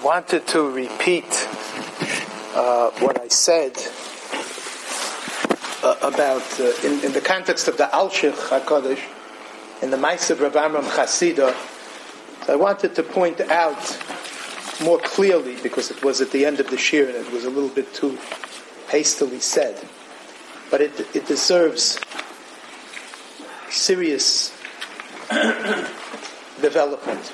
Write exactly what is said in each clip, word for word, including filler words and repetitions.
wanted to repeat uh, what I said uh, about, uh, in, in the context of the Alshich HaKadosh, in the Ma'aseh of Rav Amram Chasida. So I wanted to point out more clearly, because it was at the end of the shir and it was a little bit too hastily said, but it, it deserves serious development.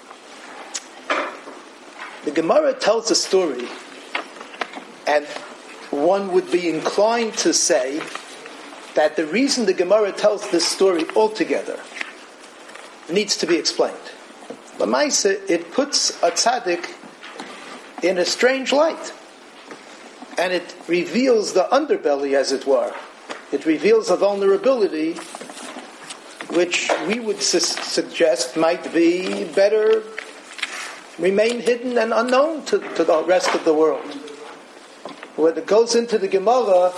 The Gemara tells a story, and one would be inclined to say that the reason the Gemara tells this story altogether needs to be explained. L'maisa, it puts a tzaddik in a strange light, and it reveals the underbelly, as it were. It reveals a vulnerability which we would su- suggest might be better remain hidden and unknown to, to the rest of the world. When it goes into the Gemara,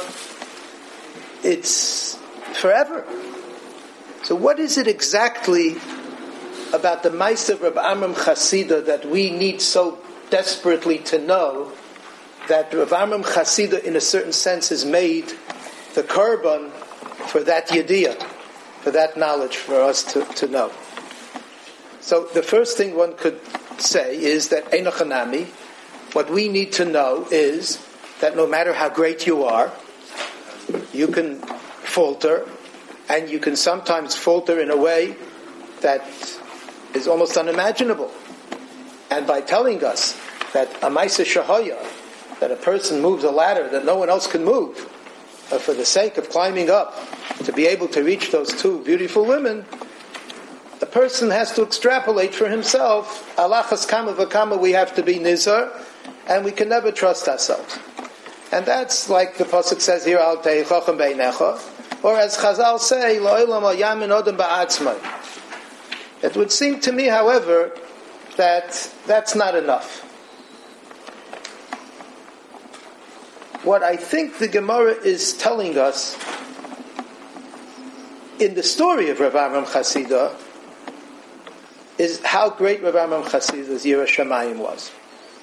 it's forever. So what is it exactly about the Ma'aseh of Rav Amram Chasida that we need so desperately to know, that Rav Amram Chasida in a certain sense is made the korban for that yediyah, for that knowledge for us to, to know? So the first thing one could say is that Eino Chanami, what we need to know is that no matter how great you are, you can falter, and you can sometimes falter in a way that is almost unimaginable. And by telling us that a Ma'aseh Shahaya, that a person moves a ladder that no one else can move, uh, for the sake of climbing up to be able to reach those two beautiful women, the person has to extrapolate for himself. Alachas kama v'kama, we have to be nizar, and we can never trust ourselves. And that's like the pasuk says here, Al tei chacham beinecha, or as Chazal say, La'olam al yamin odem ba'atzmai. It would seem to me, however, that that's not enough. What I think the Gemara is telling us in the story of Rav Amram Chasida is how great Rav Amram Chasida's Yirah Shamayim was.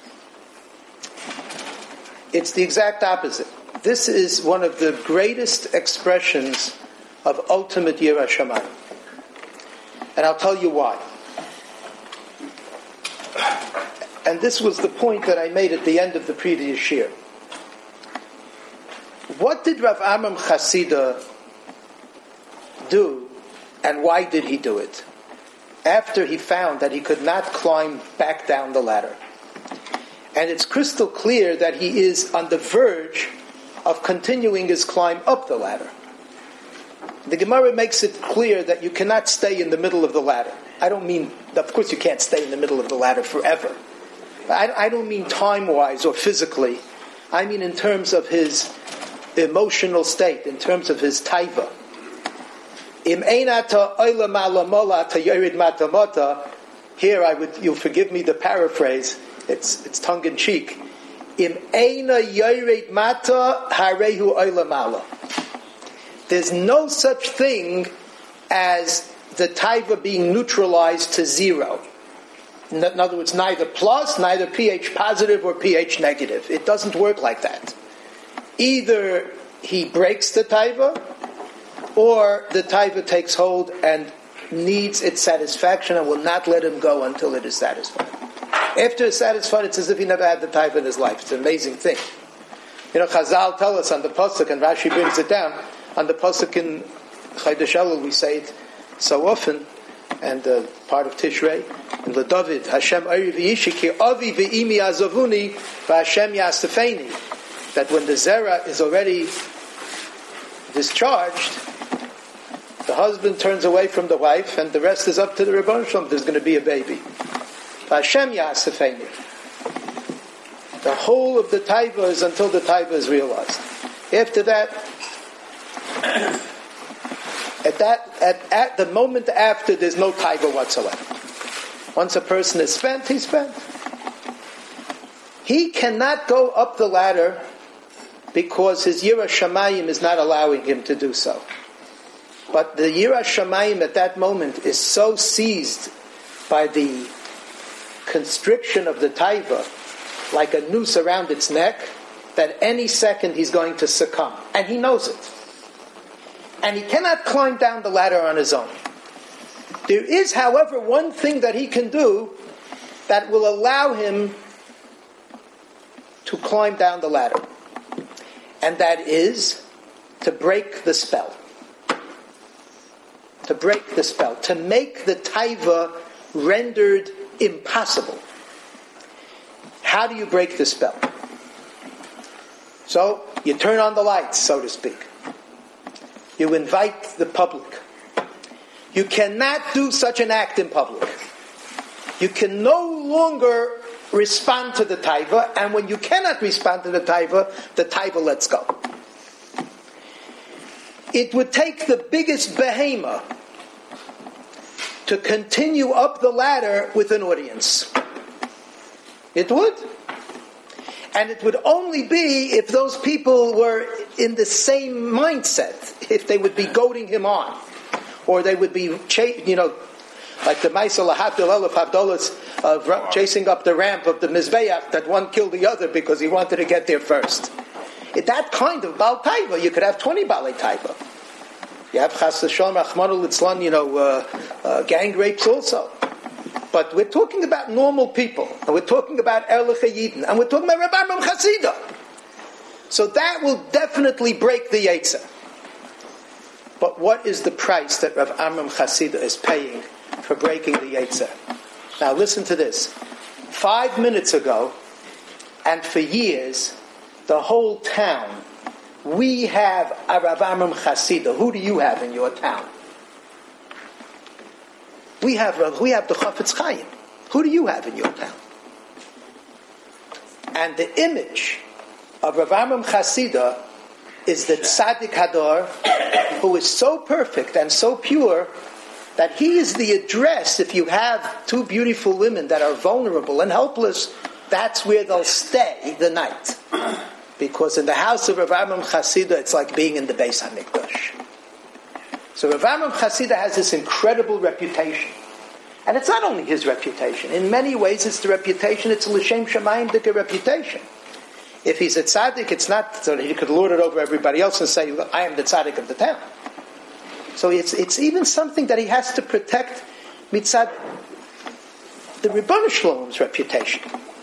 It's the exact opposite. This is one of the greatest expressions of ultimate Yirah Shamayim. And I'll tell you why. And this was the point that I made at the end of the previous shir. What did Rav Amram Chasida do, and why did he do it? After he found that he could not climb back down the ladder. And it's crystal clear that he is on the verge of continuing his climb up the ladder. The Gemara makes it clear that you cannot stay in the middle of the ladder. I don't mean, of course you can't stay in the middle of the ladder forever. I, I don't mean time-wise or physically. I mean in terms of his emotional state, in terms of his taiva. Im einata oila malamola ta yorid matamota. Here, I would, you'll forgive me the paraphrase. It's it's tongue in cheek. Im eina yorid mata harehu oila mala. There's no such thing as the taiva being neutralized to zero. In other words, neither plus, neither pH positive or pH negative. It doesn't work like that. Either he breaks the taiva, or the taiva takes hold and needs its satisfaction and will not let him go until it is satisfied. After it's satisfied, it's as if he never had the taiva in his life. It's an amazing thing. You know, Chazal tell us on the pasuk, and Rashi brings it down, on the pasuk in Chodesh Elul, we say it so often, and uh, part of Tishrei, in the David, Hashem Ari v'yishi ki avi v'imi azavuni v'Hashem yasafeni, that when the zera is already discharged, the husband turns away from the wife, and the rest is up to the Rebbeinu Shalom. There's going to be a baby. Hashem Yasafeni. The whole of the taiva is until the taiva is realized. After that, at that, at, at the moment after, there's no taiva whatsoever. Once a person is spent, he's spent. He cannot go up the ladder because his Yirah Shamayim is not allowing him to do so. But the Yirah Shamayim at that moment is so seized by the constriction of the taiva, like a noose around its neck, that any second he's going to succumb. And he knows it. And he cannot climb down the ladder on his own. There is, however, one thing that he can do that will allow him to climb down the ladder. And that is to break the spell. To break the spell. To make the taiva rendered impossible. How do you break the spell? So, you turn on the lights, so to speak. You invite the public. You cannot do such an act in public. You can no longer respond to the taiva, and when you cannot respond to the taiva, the taiva lets go. It would take the biggest behemoth to continue up the ladder with an audience. It would. And it would only be if those people were in the same mindset, if they would be goading him on, or they would be, you know, like the Maisel Habdul Elef Abdullas of chasing up the ramp of the Mizbeach, that one killed the other because he wanted to get there first. It, that kind of Baal Taiva, you could have twenty Baalei Taiva. You have Chas V'Shalom, Rachmanu Litzlan, you know, uh, uh, gang rapes also. But we're talking about normal people, and we're talking about Erlich Yidden, and we're talking about Rav Amram Chasida. So that will definitely break the Yetzer. But what is the price that Rav Amram Chasida is paying for breaking the Yetzer? Now listen to this. Five minutes ago, and for years, the whole town, we have a Rav Amram Chasida. Who do you have in your town? We have we have the Chafetz Chaim. Who do you have in your town? And the image of Rav Amram Chasida is the Tzaddik Hador, who is so perfect and so pure that he is the address. If you have two beautiful women that are vulnerable and helpless, that's where they'll stay the night. Because in the house of Rav Amram Chasida, it's like being in the Beis HaMikdash. So Rav Amram Chasida has this incredible reputation. And it's not only his reputation. In many ways, it's the reputation, it's a L'Shem Shamayim Dika reputation. If he's a tzaddik, it's not so that he could lord it over everybody else and say, I am the tzaddik of the town. So it's it's even something that he has to protect mitzad the Ribono Shlom's reputation.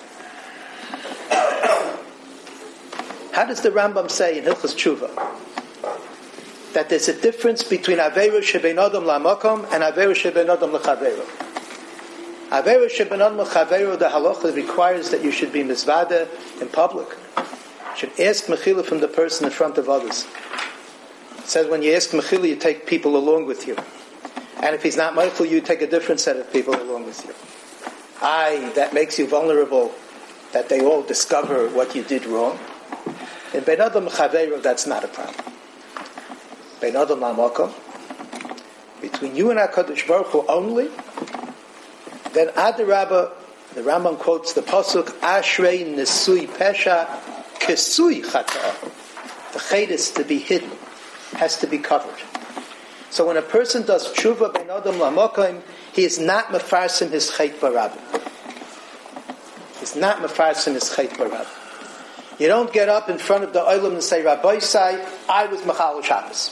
How does the Rambam say in Hilchos Tshuva that there's a difference between Aveiro Shebein Adam LaMakom and Aveiro Shebein Adam LaChaveiro? Aveiro Shebein Adam LaChaveiro, the halacha requires that you should be mizvada in public. You should ask mechila from the person in front of others. It says when you ask mechila, you take people along with you. And if he's not meichel, you take a different set of people along with you. Aye, that makes you vulnerable, that they all discover what you did wrong. In Bein Adam LaChaveiro, that's not a problem. Bein Adam LaMakom, between you and HaKadosh Baruch Hu only, then Adarabba, the Rambam quotes the pasuk, Ashrei Nesui Pesha Kesui Chata. The chet is to be hidden, has to be covered. So when a person does tshuva Bein Adam LaMakom, he is not mefarsim his chet barabim. He's not mefarsim his chet barabim. You don't get up in front of the olam and say, Rabbi Sai, I was Mechal Shabbos.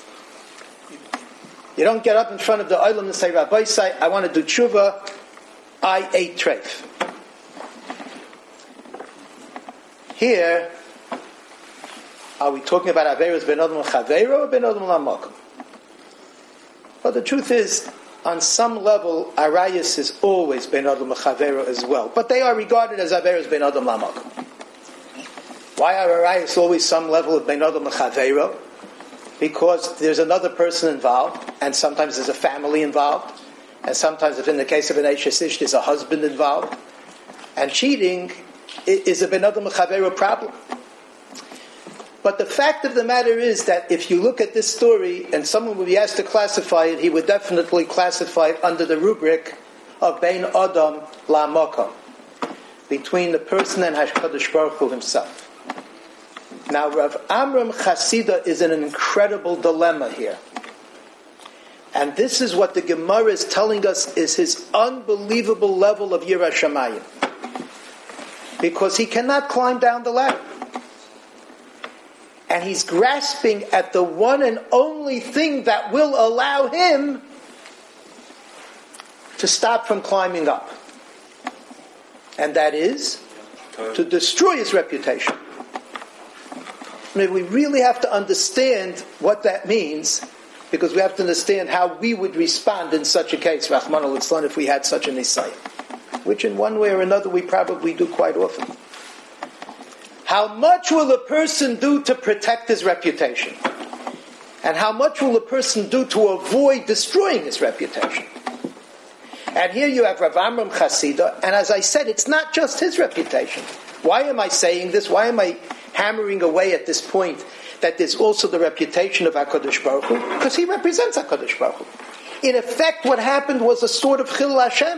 You don't get up in front of the olam and say, Rabbi Sai, I want to do tshuva, I ate treif. Here, are we talking about Averos Ben Adam L'Chaveiro or Ben Adam L'Makom? Well, the truth is, on some level, Arayas is always Ben Adam L'Chaveiro as well. But they are regarded as Averos Ben Adam L'Makom. Why are Arayas always some level of Ben Adam L'Chaveiro? Because there's another person involved, and sometimes there's a family involved, and sometimes, if in the case of an Eishes Ish, there's a husband involved. And cheating is a Ben Adam L'Chaveiro problem. But the fact of the matter is that if you look at this story, and someone would be asked to classify it, he would definitely classify it under the rubric of Bein Adam LaMakom, between the person and HaKadosh Baruch Hu himself. Now, Rav Amram Chasida is in an incredible dilemma here. And this is what the Gemara is telling us is his unbelievable level of Yirah Shamayim. Because he cannot climb down the ladder. And he's grasping at the one and only thing that will allow him to stop from climbing up. And that is to destroy his reputation. I mean, we really have to understand what that means, because we have to understand how we would respond in such a case, Rahman al-Islam, if we had such an insight, which in one way or another we probably do quite often. How much will a person do to protect his reputation? And how much will a person do to avoid destroying his reputation? And here you have Rav Amram Chasida, and as I said, it's not just his reputation. Why am I saying this? Why am I hammering away at this point that there's also the reputation of HaKadosh Baruch Hu? Because he represents HaKadosh Baruch Hu. In effect, what happened was a sort of Chilul Hashem,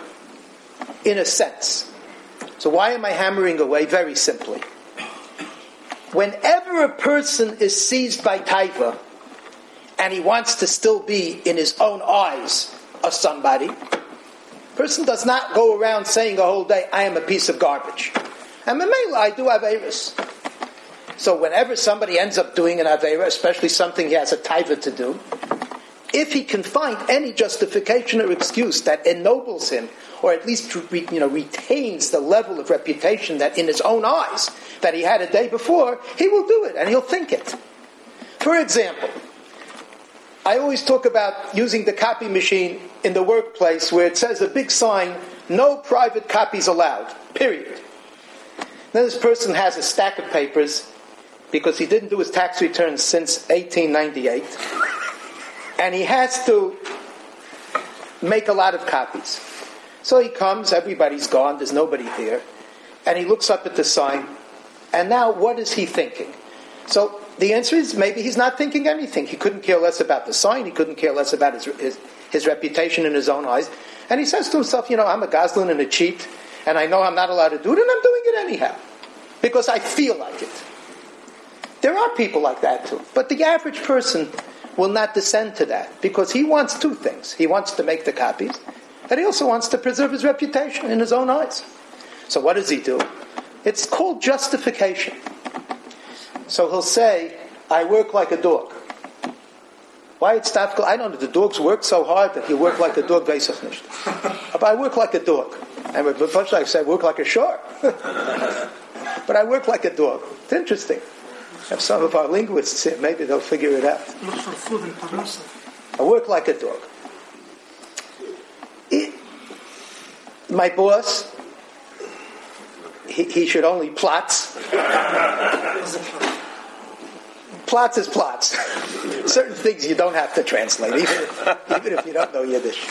in a sense. So why am I hammering away? Very simply. Whenever a person is seized by taiva, and he wants to still be, in his own eyes, a somebody, person does not go around saying a whole day, I am a piece of garbage. And Memela, I do Averis. So whenever somebody ends up doing an Avera, especially something he has a taiva to do, if he can find any justification or excuse that ennobles him, or at least you know retains the level of reputation that in his own eyes that he had a day before, he will do it and he'll think it. For example, I always talk about using the copy machine in the workplace where it says a big sign, no private copies allowed, period. Now this person has a stack of papers because he didn't do his tax returns since eighteen ninety-eight, and he has to make a lot of copies. So he comes, everybody's gone, there's nobody there, and he looks up at the sign, and now what is he thinking? So the answer is maybe he's not thinking anything. He couldn't care less about the sign, he couldn't care less about his his, his reputation in his own eyes, and he says to himself, you know, I'm a goslin and a cheat, and I know I'm not allowed to do it, and I'm doing it anyhow, because I feel like it. There are people like that too, but the average person will not descend to that, because he wants two things. He wants to make the copies, and he also wants to preserve his reputation in his own eyes. So what does he do? It's called justification. So he'll say, I work like a dog. Why it's not? I don't know, the dogs work so hard that you work like a dog, but I work like a dog. And with Bush, I say, I work like a shark. But I work like a dog. It's interesting. Have some of our linguists here, maybe they'll figure it out. Look for food in Parnasa. I work like a dog. It, my boss, he, he should only plots. Plots is plots. Certain things you don't have to translate, even if, even if you don't know Yiddish.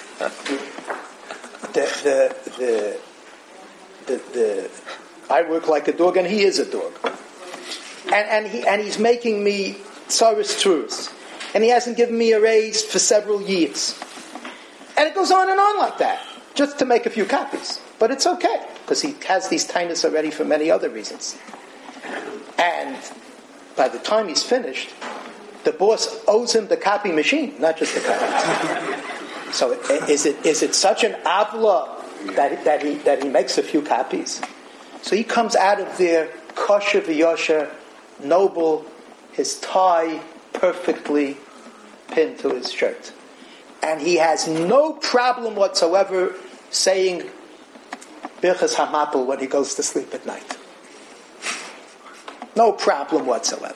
The, the, the, the, the, I work like a dog, and he is a dog. And, and, he, and he's making me tsaris truths. And he hasn't given me a raise for several years. And it goes on and on like that, just to make a few copies. But it's okay, because he has these tinus already for many other reasons. And by the time he's finished, the boss owes him the copy machine, not just the copy. So is it is it such an avla that, that, he, that he makes a few copies? So he comes out of there, kosher v'yosher, noble, his tie perfectly pinned to his shirt. And he has no problem whatsoever saying Birchas Hamapel when he goes to sleep at night. No problem whatsoever.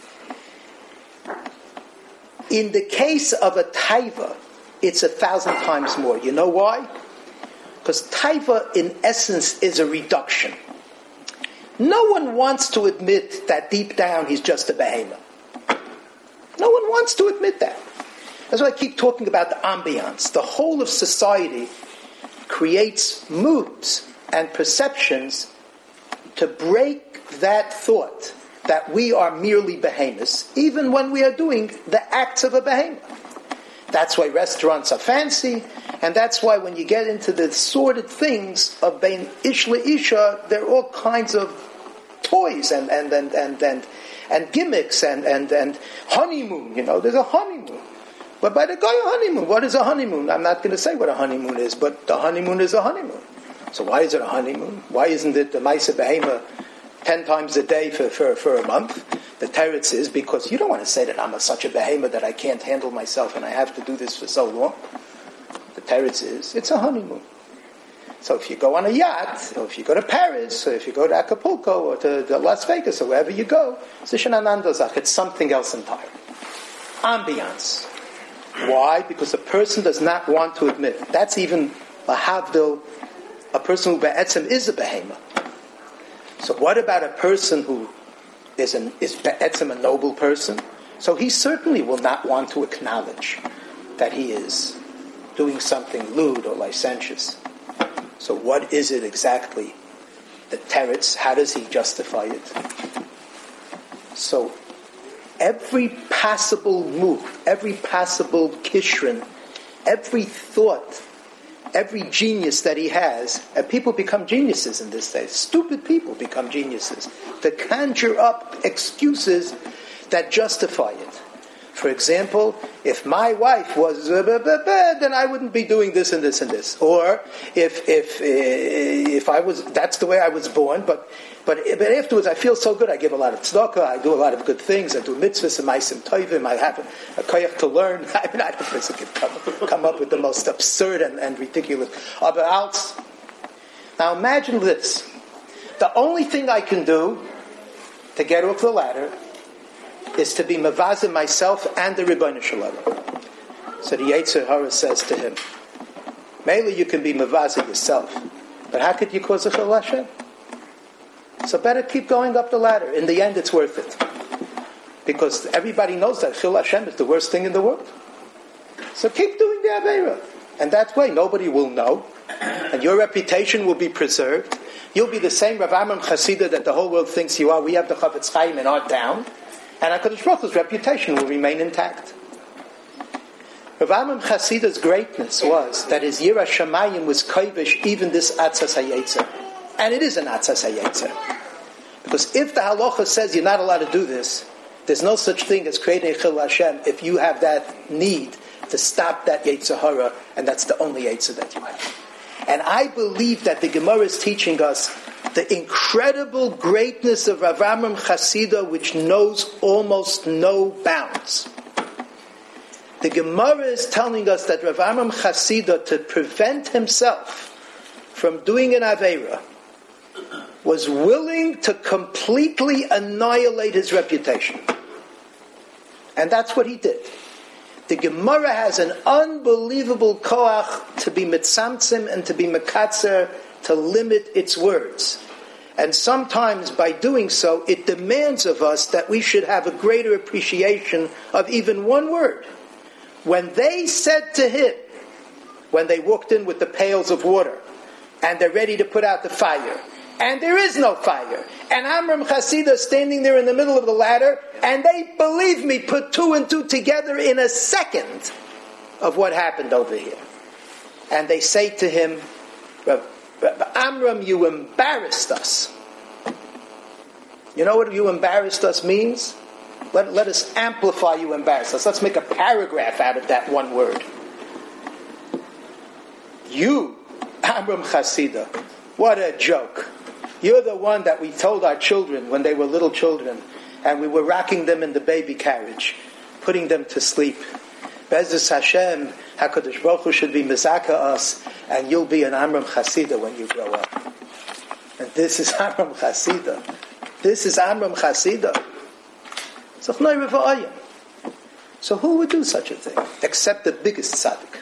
In the case of a taiva, it's a thousand times more. You know why? Because taiva, in essence, is a reduction. No one wants to admit that deep down he's just a behemoth. No one wants to admit that. That's why I keep talking about the ambiance. The whole of society creates moods and perceptions to break that thought that we are merely behemoths, even when we are doing the acts of a behemoth. That's why restaurants are fancy, and that's why when you get into the sordid things of bein ish leisha, there are all kinds of toys and and and and and, and gimmicks and, and and honeymoon. You know, there's a honeymoon. But by the guy, a honeymoon. What is a honeymoon? I'm not going to say what a honeymoon is, but the honeymoon is a honeymoon. So why is it a honeymoon? Why isn't it the Maisa Behema ten times a day for, for, for a month? The teretz is because you don't want to say that I'm a, such a Behema that I can't handle myself and I have to do this for so long. The teretz is, it's a honeymoon. So if you go on a yacht, or if you go to Paris, or if you go to Acapulco, or to, to Las Vegas, or wherever you go, it's something else entirely. Ambiance. Why? Because a person does not want to admit. That's even a havdil, a person who be'etzem is a behema. So what about a person who is an is be'etzem a noble person? So he certainly will not want to acknowledge that he is doing something lewd or licentious. So what is it exactly? The teretz, how does he justify it? So every possible move, every possible kishrin, every thought, every genius that he has, and people become geniuses in this day. Stupid people become geniuses to conjure up excuses that justify it. For example, if my wife was uh, blah, blah, blah, then I wouldn't be doing this and this and this. Or if if uh, if I was, that's the way I was born. But but but afterwards, I feel so good. I give a lot of tzedakah. I do a lot of good things. I do mitzvahs and ma'asim tovim. I have a koyach to learn. I mean, I don't think I can come, come up with the most absurd and, and ridiculous about. Now imagine this: the only thing I can do to get off the ladder is to be mavazim myself and the Rebbeinu Shalom. So the Yetzer Hara says to him, Mele, you can be mavazim yourself, but how could you cause a chil Hashem? So better keep going up the ladder. In the end, it's worth it. Because everybody knows that chil Hashem is the worst thing in the world. So keep doing the Aveira. And that way, nobody will know, and your reputation will be preserved. You'll be the same Rav Amram Chasida that the whole world thinks you are. We have the Chavetz Chaim in our town. And HaKadosh Baruch Hu's reputation will remain intact. Rav Amram Chasida's greatness was that his Yira Shamayim was kovish even this Atzas HaYetzer. And it is an Atzas HaYetzer. Because if the halacha says you're not allowed to do this, there's no such thing as creating a Chil Hashem if you have that need to stop that Yetzer Hara, and that's the only Yetzer that you have. And I believe that the Gemara is teaching us the incredible greatness of Rav Amram Chasida, which knows almost no bounds. The Gemara is telling us that Rav Amram Chasida, to prevent himself from doing an Aveira, was willing to completely annihilate his reputation. And that's what he did. The Gemara has an unbelievable koach to be mitzamtzim and to be mekatzer, to limit its words. And sometimes by doing so, it demands of us that we should have a greater appreciation of even one word. When they said to him, when they walked in with the pails of water, and they're ready to put out the fire, and there is no fire, and Amram Chasida standing there in the middle of the ladder, and they, believe me, put two and two together in a second of what happened over here. And they say to him, Amram, you embarrassed us. You know what you embarrassed us means? Let, let us amplify you embarrassed us. Let's make a paragraph out of that one word. You, Amram Chasida, what a joke. You're the one that we told our children when they were little children, and we were rocking them in the baby carriage, putting them to sleep. Be'ezus Hashem, HaKadosh Baruch Hu should be mezaka us, and you'll be an Amram Chasida when you grow up. And this is Amram Chasida. This is Amram Chasida. So who would do such a thing? Except the biggest tzaddik.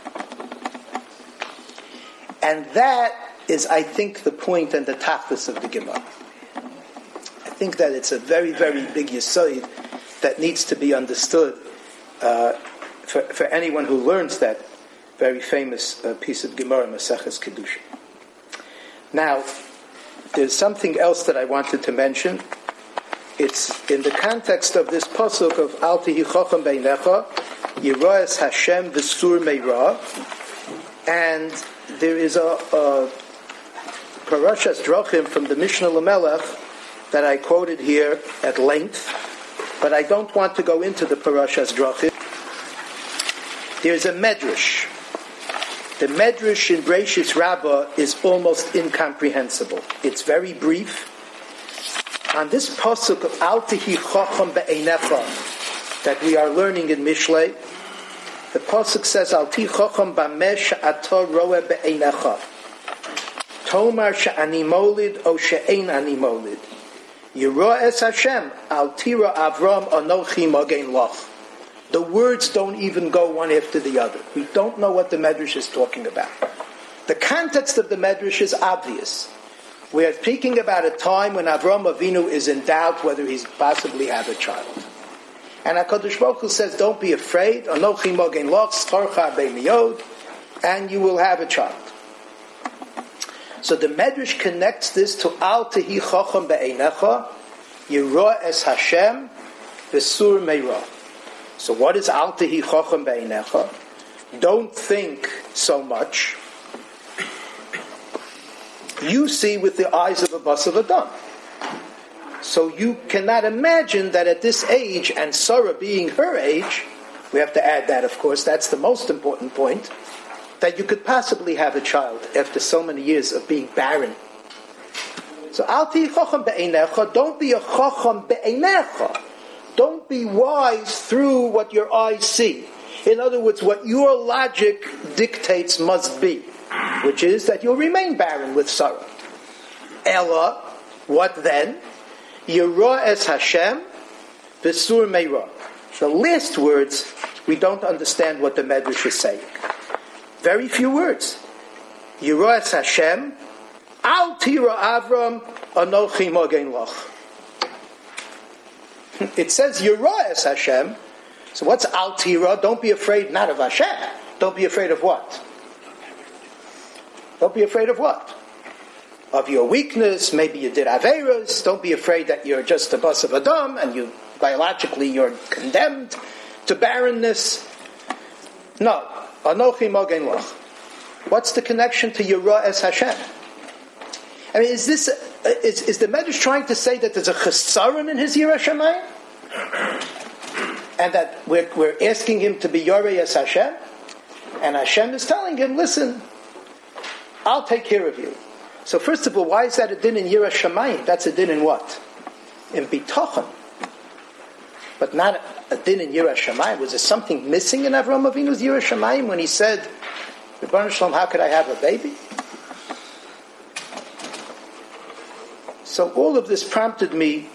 And that is, I think, the point and the tachlis of the Gemara. I think that it's a very, very big yesod that needs to be understood uh, for, for anyone who learns that very famous uh, piece of Gemara, Maseches Kedusha. Now, there's something else that I wanted to mention. It's in the context of this pasuk of Al Tihi Chacham Beinecha, Yira'es Hashem V'Sur Meira, and there is a, a Parashas Drachim from the Mishnah Lamelech that I quoted here at length, but I don't want to go into the Parashas Drachim. there's a medrash. The medrash in Bereishis Rabbah is almost incomprehensible. It's very brief. On this pasuk of Al Tihi Chacham Be'einecha that we are learning in Mishlei, the pasuk says Al Tihi Chacham Bameh She'ata Roeh Be'einecha Tomar She'ani Molid O She'ein Ani Molid Yirah Es Hashem Al Tira Avram Anochi Mogen Lach. The words don't even go one after the other. We don't know what the Medrash is talking about. The context of the Medrash is obvious. We are speaking about a time when Avram Avinu is in doubt whether he's possibly have a child. And HaKadosh Baruch Hu says, don't be afraid, Anochi Mogen Lach, Scharcha Be'miyod, and you will have a child. So the Medrash connects this to Al Tehi Chacham Be'einecha, Yirah Es Hashem, V'sur Meirah. So what is Al Tehi Chacham Be'einecha? Don't think so much. You see with the eyes of a bas of Adam. So you cannot imagine that at this age, and Sarah being her age, we have to add that, of course, that's the most important point, that you could possibly have a child after so many years of being barren. So Al Tehi Chacham Be'einecha, don't be a Chacham Be'einecha. Don't be wise through what your eyes see. In other words, what your logic dictates must be, which is that you'll remain barren with Sarah. Ella, what then? Yirah Es Hashem, V'sur Meirah. The last words, we don't understand what the Medrash is saying. Very few words. Yirah Es Hashem, Al Tira Avram, Anochi Mogen Lach. It says Yirah Es Hashem. So what's Al Tira? Don't be afraid not of Hashem. Don't be afraid of what? Don't be afraid of what? Of your weakness. Maybe you did Averas. Don't be afraid that you're just a bas of Adam and you biologically you're condemned to barrenness. No. Anochi Mogen Lach. What's the connection to Yirah Es Hashem? I mean, is this is is the Medrash trying to say that there's a chesaron in his Yirah Shamayim, and that we're we're asking him to be Yoreh Es Hashem, and Hashem is telling him, listen, I'll take care of you. So first of all, why is that a din in Yirah Shamayim? That's a din in what? In Bitochen, but not a din in Yirah Shamayim. Was there something missing in Avraham Avinu's Yirah Shamayim when he said, Rebbeinu Shalom, how could I have a baby? So all of this prompted me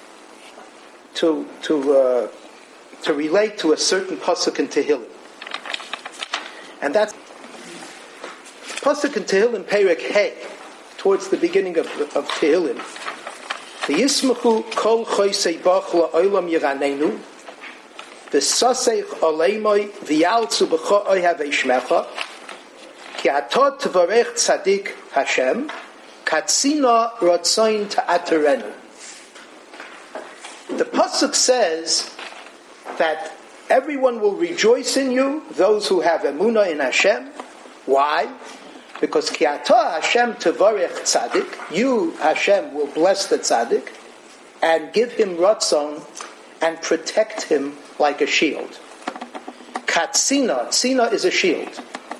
to to uh, to relate to a certain pasuk in Tehillim, and that's pasuk in Tehillim Perek Hey, towards the beginning of of Tehillim. V'yismachu kol choisei bach la'olam yiranenu, v'saseich aleimoi v'yaltzu b'cho oihavei shmecha, ki atot tvarech tzadik Hashem, katzina rotzain ta'aterenu. The pasuk says that everyone will rejoice in you, those who have emunah in Hashem. Why? Because ki ata Hashem tevarech tzaddik, you Hashem will bless the tzaddik and give him ratzon and protect him like a shield. Katzina, tzina is a shield.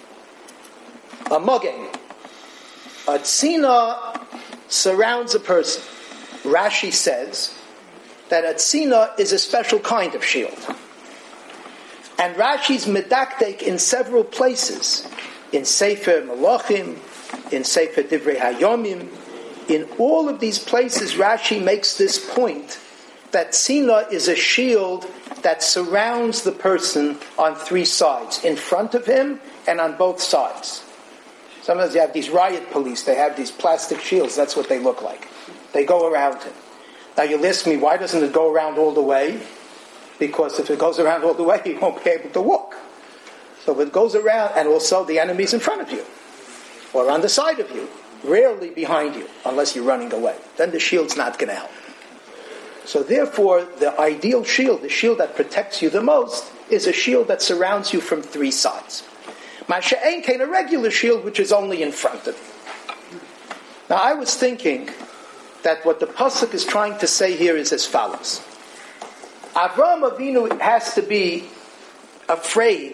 A mogen. A tzina surrounds a person. Rashi says that a tzina is a special kind of shield. And Rashi's medaktek in several places. In Sefer Malachim, in Sefer Divrei Hayomim, in all of these places Rashi makes this point that tzina is a shield that surrounds the person on three sides, in front of him and on both sides. Sometimes you have these riot police, they have these plastic shields, that's what they look like. They go around him. Now you'll ask me, why doesn't it go around all the way? Because if it goes around all the way, he won't be able to walk. So it goes around, and also the enemy's in front of you, or on the side of you, rarely behind you, unless you're running away. Then the shield's not going to help. So therefore, the ideal shield, the shield that protects you the most, is a shield that surrounds you from three sides. Masha'en came a regular shield, which is only in front of you. Now I was thinking that what the pasuk is trying to say here is as follows. Avraham Avinu has to be afraid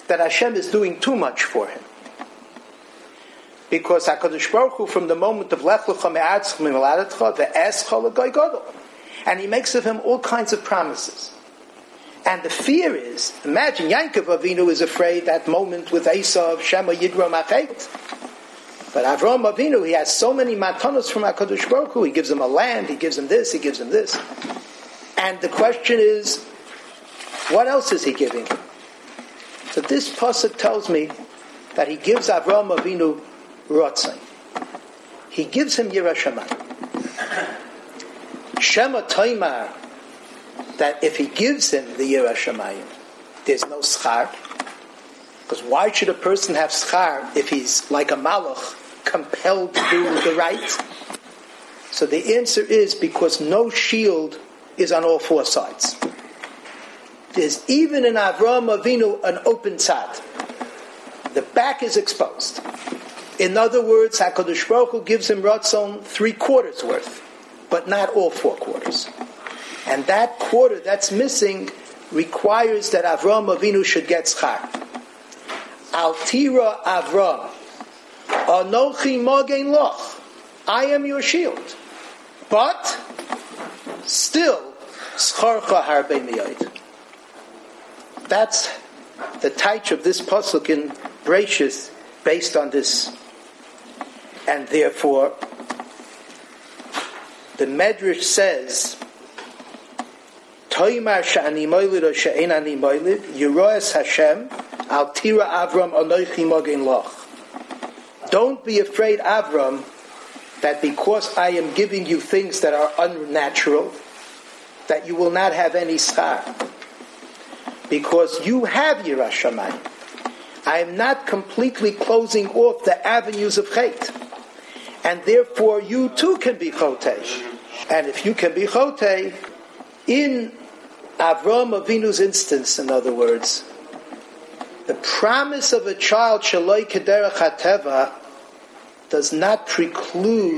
that Hashem is doing too much for him. Because HaKadosh Baruch Hu, from the moment of Lech Lecha Me'atzcha Mi'Moladecha Ve'escha L'Goy Gadol, and he makes of him all kinds of promises. And the fear is, imagine Yaakov Avinu is afraid that moment with Esav, Shema Yidrom Achet. But Avraham Avinu, he has so many matanos from HaKadosh Baruch Hu. He gives him a land, he gives him this, he gives him this. And the question is, what else is he giving him? So this pasuk tells me that he gives Avraham Avinu Rotzai. He gives him Yirah Shamayim. Shema Toimar, that if he gives him the Yirah Shamayim, there's no schar. Because why should a person have schar if he's like a malach, compelled to do the right? So the answer is because no shield is on all four sides. There's even in Avraham Avinu an open tzad. The back is exposed. In other words, HaKadosh Baruch Hu gives him Ratzon three quarters worth, but not all four quarters. And that quarter that's missing requires that Avraham Avinu should get schar. Al tira Avram, Anochi Mogen Loch. I am your shield. But, still, Scharcha Harbe Miyad. That's the taich of this pasuk in Bereishis, based on this. And therefore, the Medrash says, Toimar sha'ani moilid or she'en ani moilid, Yeroes Hashem, al tira Avram anochi mogen loch. Don't be afraid, Avram, that because I am giving you things that are unnatural, that you will not have any schar. Because you have Yirah Shamayim. I am not completely closing off the avenues of Chet. And therefore you too can be Chotei. And if you can be Chotei, in Avraham Avinu's instance, in other words, the promise of a child, Shaloi Kederach HaTeva, does not preclude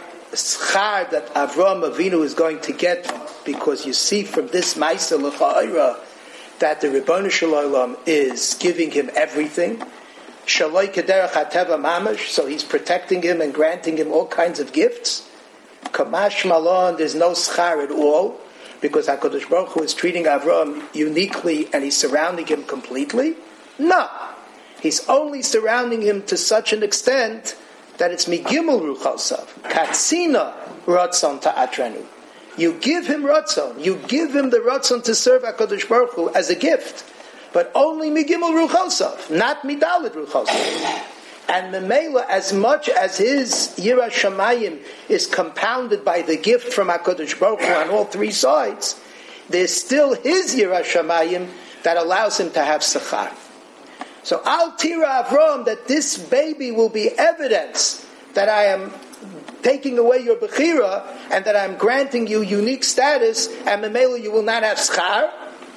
schar that Avraham Avinu is going to get, because you see from this Maisa L'cha'ira that the Ribono Shel Olam is giving him everything. Shaloi Kederach HaTeva Mamash, so he's protecting him and granting him all kinds of gifts. Kamash Malon, there's no schar at all, because HaKadosh Baruch Hu is treating Avraham uniquely and he's surrounding him completely. No. He's only surrounding him to such an extent that it's Migimel Ruchasav. Katsina Ratzon Ta'atrenu. You give him Ratzon. You give him the Ratzon to serve HaKadosh Baruch Hu as a gift. But only Migimel Ruchasav, not Midalid Ruchasav. And Memela, as much as his Yirah Shamayim is compounded by the gift from HaKadosh Baruch Hu on all three sides, there's still his Yirah Shamayim that allows him to have Sechar. So Al Tira Avram, that this baby will be evidence that I am taking away your Bechira and that I'm granting you unique status, and Memela you will not have Schar.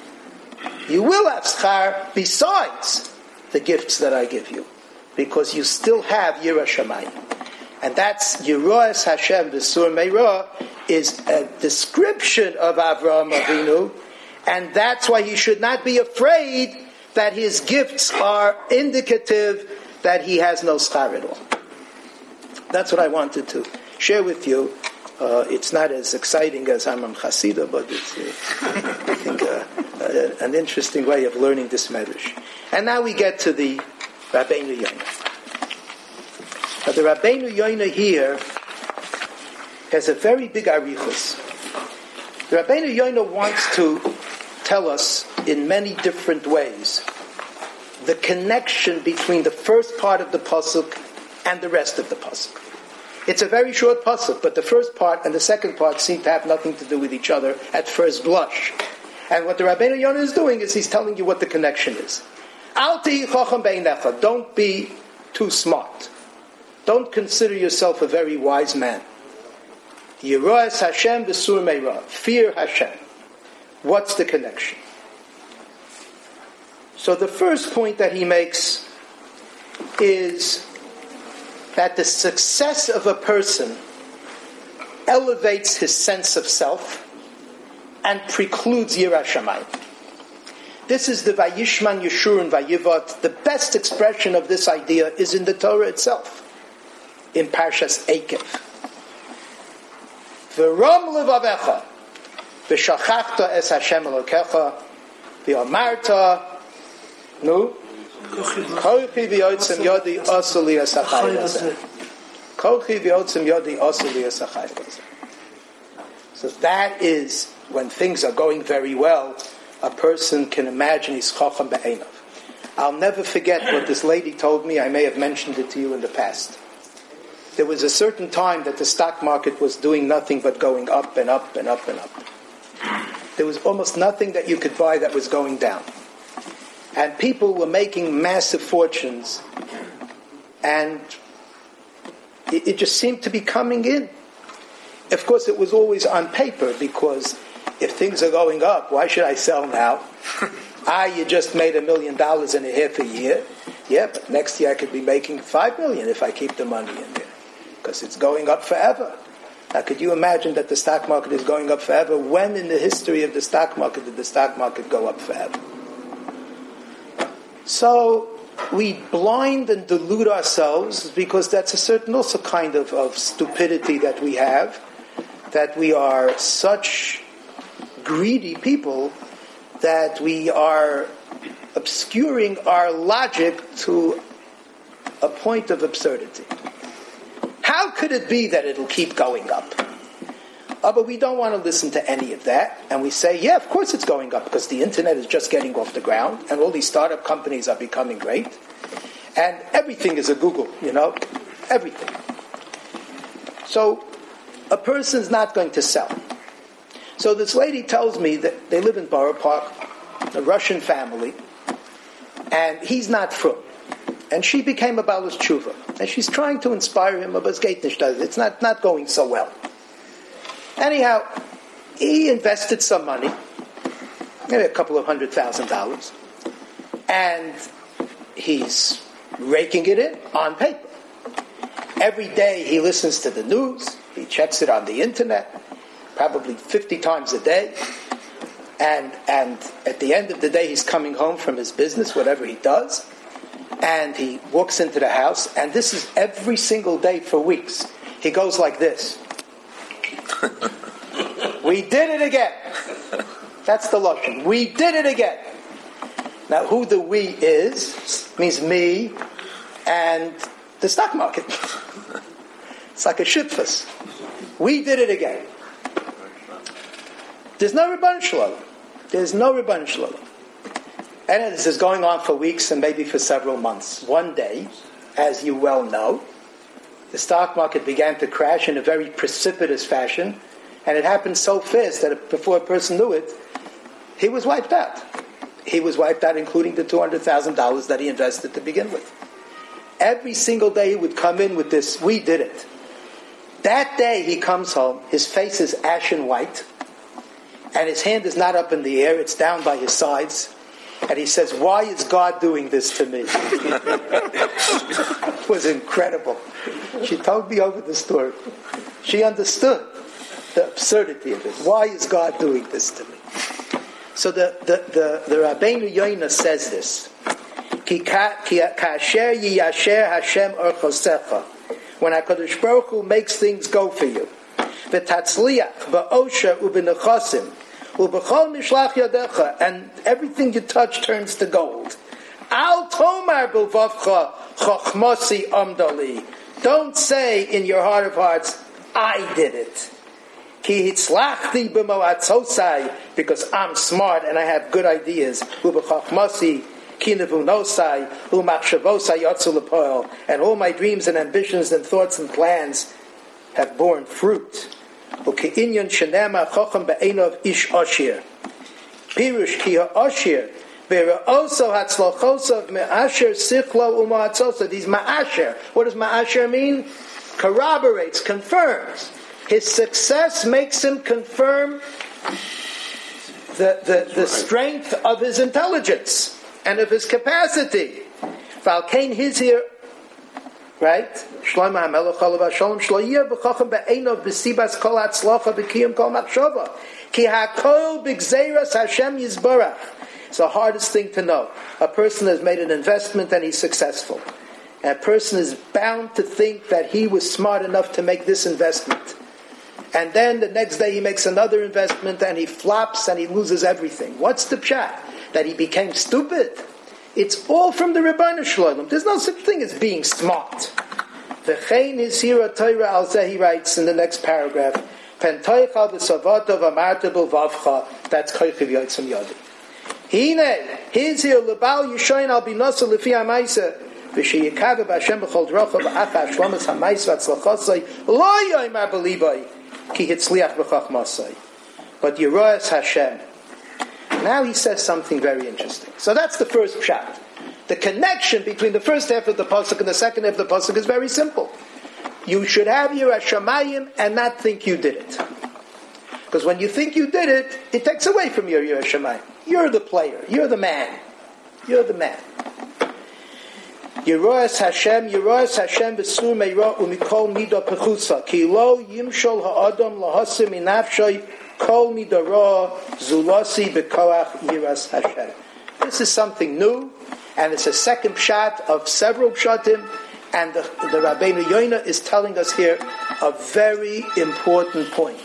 You will have Schar besides the gifts that I give you, because you still have Yirah Shamayim. And that's Yeroes Hashem, the Sur Meirah, is a description of Avraham Avinu, and that's why he should not be afraid that his gifts are indicative that he has no schar at all. That's what I wanted to share with you. Uh, it's not as exciting as Amram Chasida, but it's, uh, I think, uh, uh, an interesting way of learning this medrash. And now we get to the Rabbeinu Yonah. Now the Rabbeinu Yonah here has a very big arichus. The Rabbeinu Yonah wants to tell us in many different ways the connection between the first part of the pasuk and the rest of the pasuk. It's a very short pasuk, but the first part and the second part seem to have nothing to do with each other at first blush. And what the Rabbeinu Yonah is doing is he's telling you what the connection is. Al tehi chacham beinecha. Don't be too smart. Don't consider yourself a very wise man. Yeroes Hashem v'sur meirah. Fear Hashem. What's the connection? So the first point that he makes is that the success of a person elevates his sense of self and precludes Yirah Shamayim. This is the Vayishman Yeshurun Vayivot. The best expression of this idea is in the Torah itself, in Parshas Eikev. V'rom levavecha, v'shachachta es Hashem Elokecha, v'amarta, nu, kochi v'yotzem yodi osuli esachai lazeh. Kochi v'yotzem yodi osuli esachai lazeh. So that is when things are going very well, a person can imagine he's chacham be'einav. I'll never forget what this lady told me. I may have mentioned it to you in the past. There was a certain time that the stock market was doing nothing but going up and up and up and up. There was almost nothing that you could buy that was going down. And people were making massive fortunes. And it, it just seemed to be coming in. Of course, it was always on paper, because if things are going up, why should I sell now? Ah, you just made a million dollars in a half a year. Yeah, but next year I could be making five million if I keep the money in there, because it's going up forever. Now, could you imagine that the stock market is going up forever? When in the history of the stock market did the stock market go up forever? So we blind and delude ourselves, because that's a certain also kind of, of stupidity that we have, that we are such greedy people that we are obscuring our logic to a point of absurdity. How could it be that it'll keep going up? Oh, but we don't want to listen to any of that. And we say, yeah, of course it's going up, because the internet is just getting off the ground, and all these startup companies are becoming great. And everything is a Google, you know, everything. So a person's not going to sell. So this lady tells me that they live in Borough Park, a Russian family, and he's not from. And she became a Balas Tshuva. And she's trying to inspire him, but it's not, not going so well. Anyhow, he invested some money, maybe a couple of hundred thousand dollars, and he's raking it in on paper. Every day he listens to the news, he checks it on the internet, probably fifty times a day, and and at the end of the day he's coming home from his business, whatever he does, and he walks into the house, and this is every single day for weeks. He goes like this. We did it again. That's the lashon. We did it again. Now, who the we is means me and the stock market. It's like a shitfus. We did it again. There's no Rebbeinu Shalom. There's no Rebbeinu Shalom. And this is going on for weeks and maybe for several months. One day, as you well know, the stock market began to crash in a very precipitous fashion, and it happened so fast that before a person knew it, he was wiped out. He was wiped out, including the two hundred thousand dollars that he invested to begin with. Every single day he would come in with this, we did it. That day he comes home, his face is ashen white, and his hand is not up in the air, it's down by his sides, and he says, why is God doing this to me? It was incredible. She told me over the story. She understood the absurdity of it. Why is God doing this to me? So the the the, the Rabbeinu Yoina says this. Ki kasher yiyasher Hashem orchosecha. When HaKadosh Baruch Hu makes things go for you. V'tatzliach ba'osha u'b'nechasim u'b'chol mishlach yadecha, and everything you touch turns to gold. Al tomar b'vavcha chochmasi amdali. Don't say in your heart of hearts, I did it. Ki hitzlachti b'moatzosai, because I'm smart and I have good ideas. U'b'chochmasi kinevunosai u'machshavosai yotzu l'poel, and all my dreams and ambitions and thoughts and plans have borne fruit. U'ke'inyon shenema chochem be'enov ish oshir. Pirush ki ha'oshir be're'oso hatzlochosav me'asher sichlo u'moatzosa. These ma'asher. What does ma'asher mean? Corroborates, confirms. His success makes him confirm the, the, the strength of his intelligence and of his capacity. Valkain his here, right? Shlomo HaMelech Olav Shalom Shloyeh b'chochem be'enov b'sibas kol hatzlacha b'kiyum kol machshava ki hakol b'gzeiras Hashem Yisborach It's the hardest thing to know. A person has made an investment and he's successful. And a person is bound to think that he was smart enough to make this investment. And then the next day he makes another investment and he flops and he loses everything. What's the pshat? That he became stupid? It's all from the Rebbeinu Shalom. There's no such thing as being smart. V'chein hizhira Torah al zeh, he writes in the next paragraph, Pentoicha v'savata v'amarta b'vavcha, that's koichiv yotzim yodi. Hine, hizhir lebal yishoyin al binasa lefi ha'maisa, v'sheyikav b'Hashem b'chol drocha v'acha hashlomas ha'maisa v'atzlachosai, lo yoymar b'libay, ki hitzliach b'chachmasai. But Yeroas Hashem. Now he says something very interesting. So that's the first pshat. The connection between the first half of the pasuk and the second half of the pasuk is very simple. You should have Yiras Shamayim and not think you did it. Because when you think you did it, it takes away from your Yiras Shamayim. You're the player. You're the man. You're the man. Yeroas Hashem, Yeroas Hashem v'sur meira u'mikol midah pechusa ki lo yimshol ha'adam lahasim inafshay kol midara zulasi b'koach Yeroas Hashem. This is something new, and it's a second pshat of several pshatim, and the, the Rabbeinu Yoina is telling us here a very important point.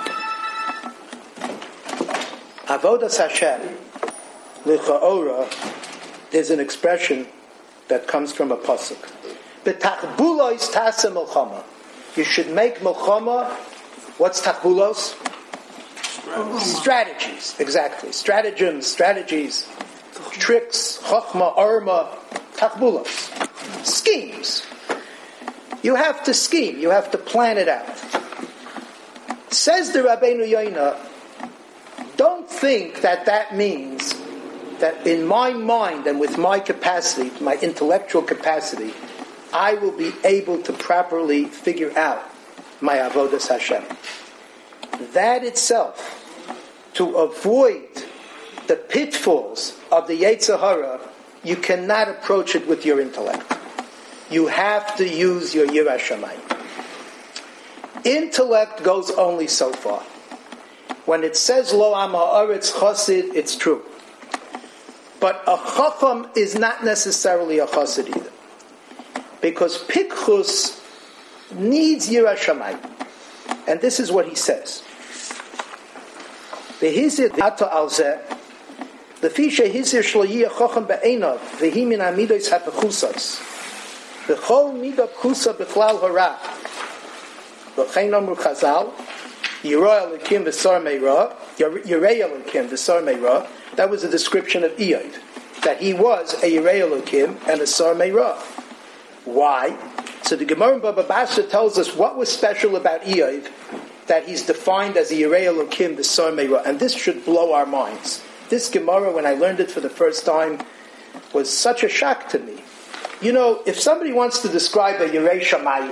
Avodas Hashem, l'cha'ora, there's an expression that comes from a pasuk. B'tachbulos tasa milchama. You should make milchama. What's tachbulos? Strategies. Exactly. Stratagems, strategies, tricks, chokhmah, arma, tachbulos. Schemes. You have to scheme. You have to plan it out. Says the Rabbeinu Yoina, don't think that that means that in my mind and with my capacity, my intellectual capacity, I will be able to properly figure out my avodas Hashem. That itself, to avoid the pitfalls of the Yetzer Hara, you cannot approach it with your intellect. You have to use your Yiras Shamayim. Intellect goes only so far. When it says Lo Am Ha'aretz Chosid, it's true. But a chacham is not necessarily a chassid either. Because Pikchus needs Yiras Shamayim. And this is what he says. V'hizir ata al zeh, lefi shehizir shlo yiyeh chacham be'einav, v'hi min hamidos ha'pechusas, v'chol midah pchusa b'chlal hara, v'chein amru chazal, Yirei Elokim v'sar meira, Yirei Elokim v'sar meira. That was a description of Eov, that he was a Yirei Elokim and a Sar Meira. Why? So the Gemara in Baba Basra tells us what was special about Eov, that he's defined as a Yirei Elokim, the Sar Meira, and this should blow our minds. This Gemara, when I learned it for the first time, was such a shock to me. You know, if somebody wants to describe a Yirei Shamayim,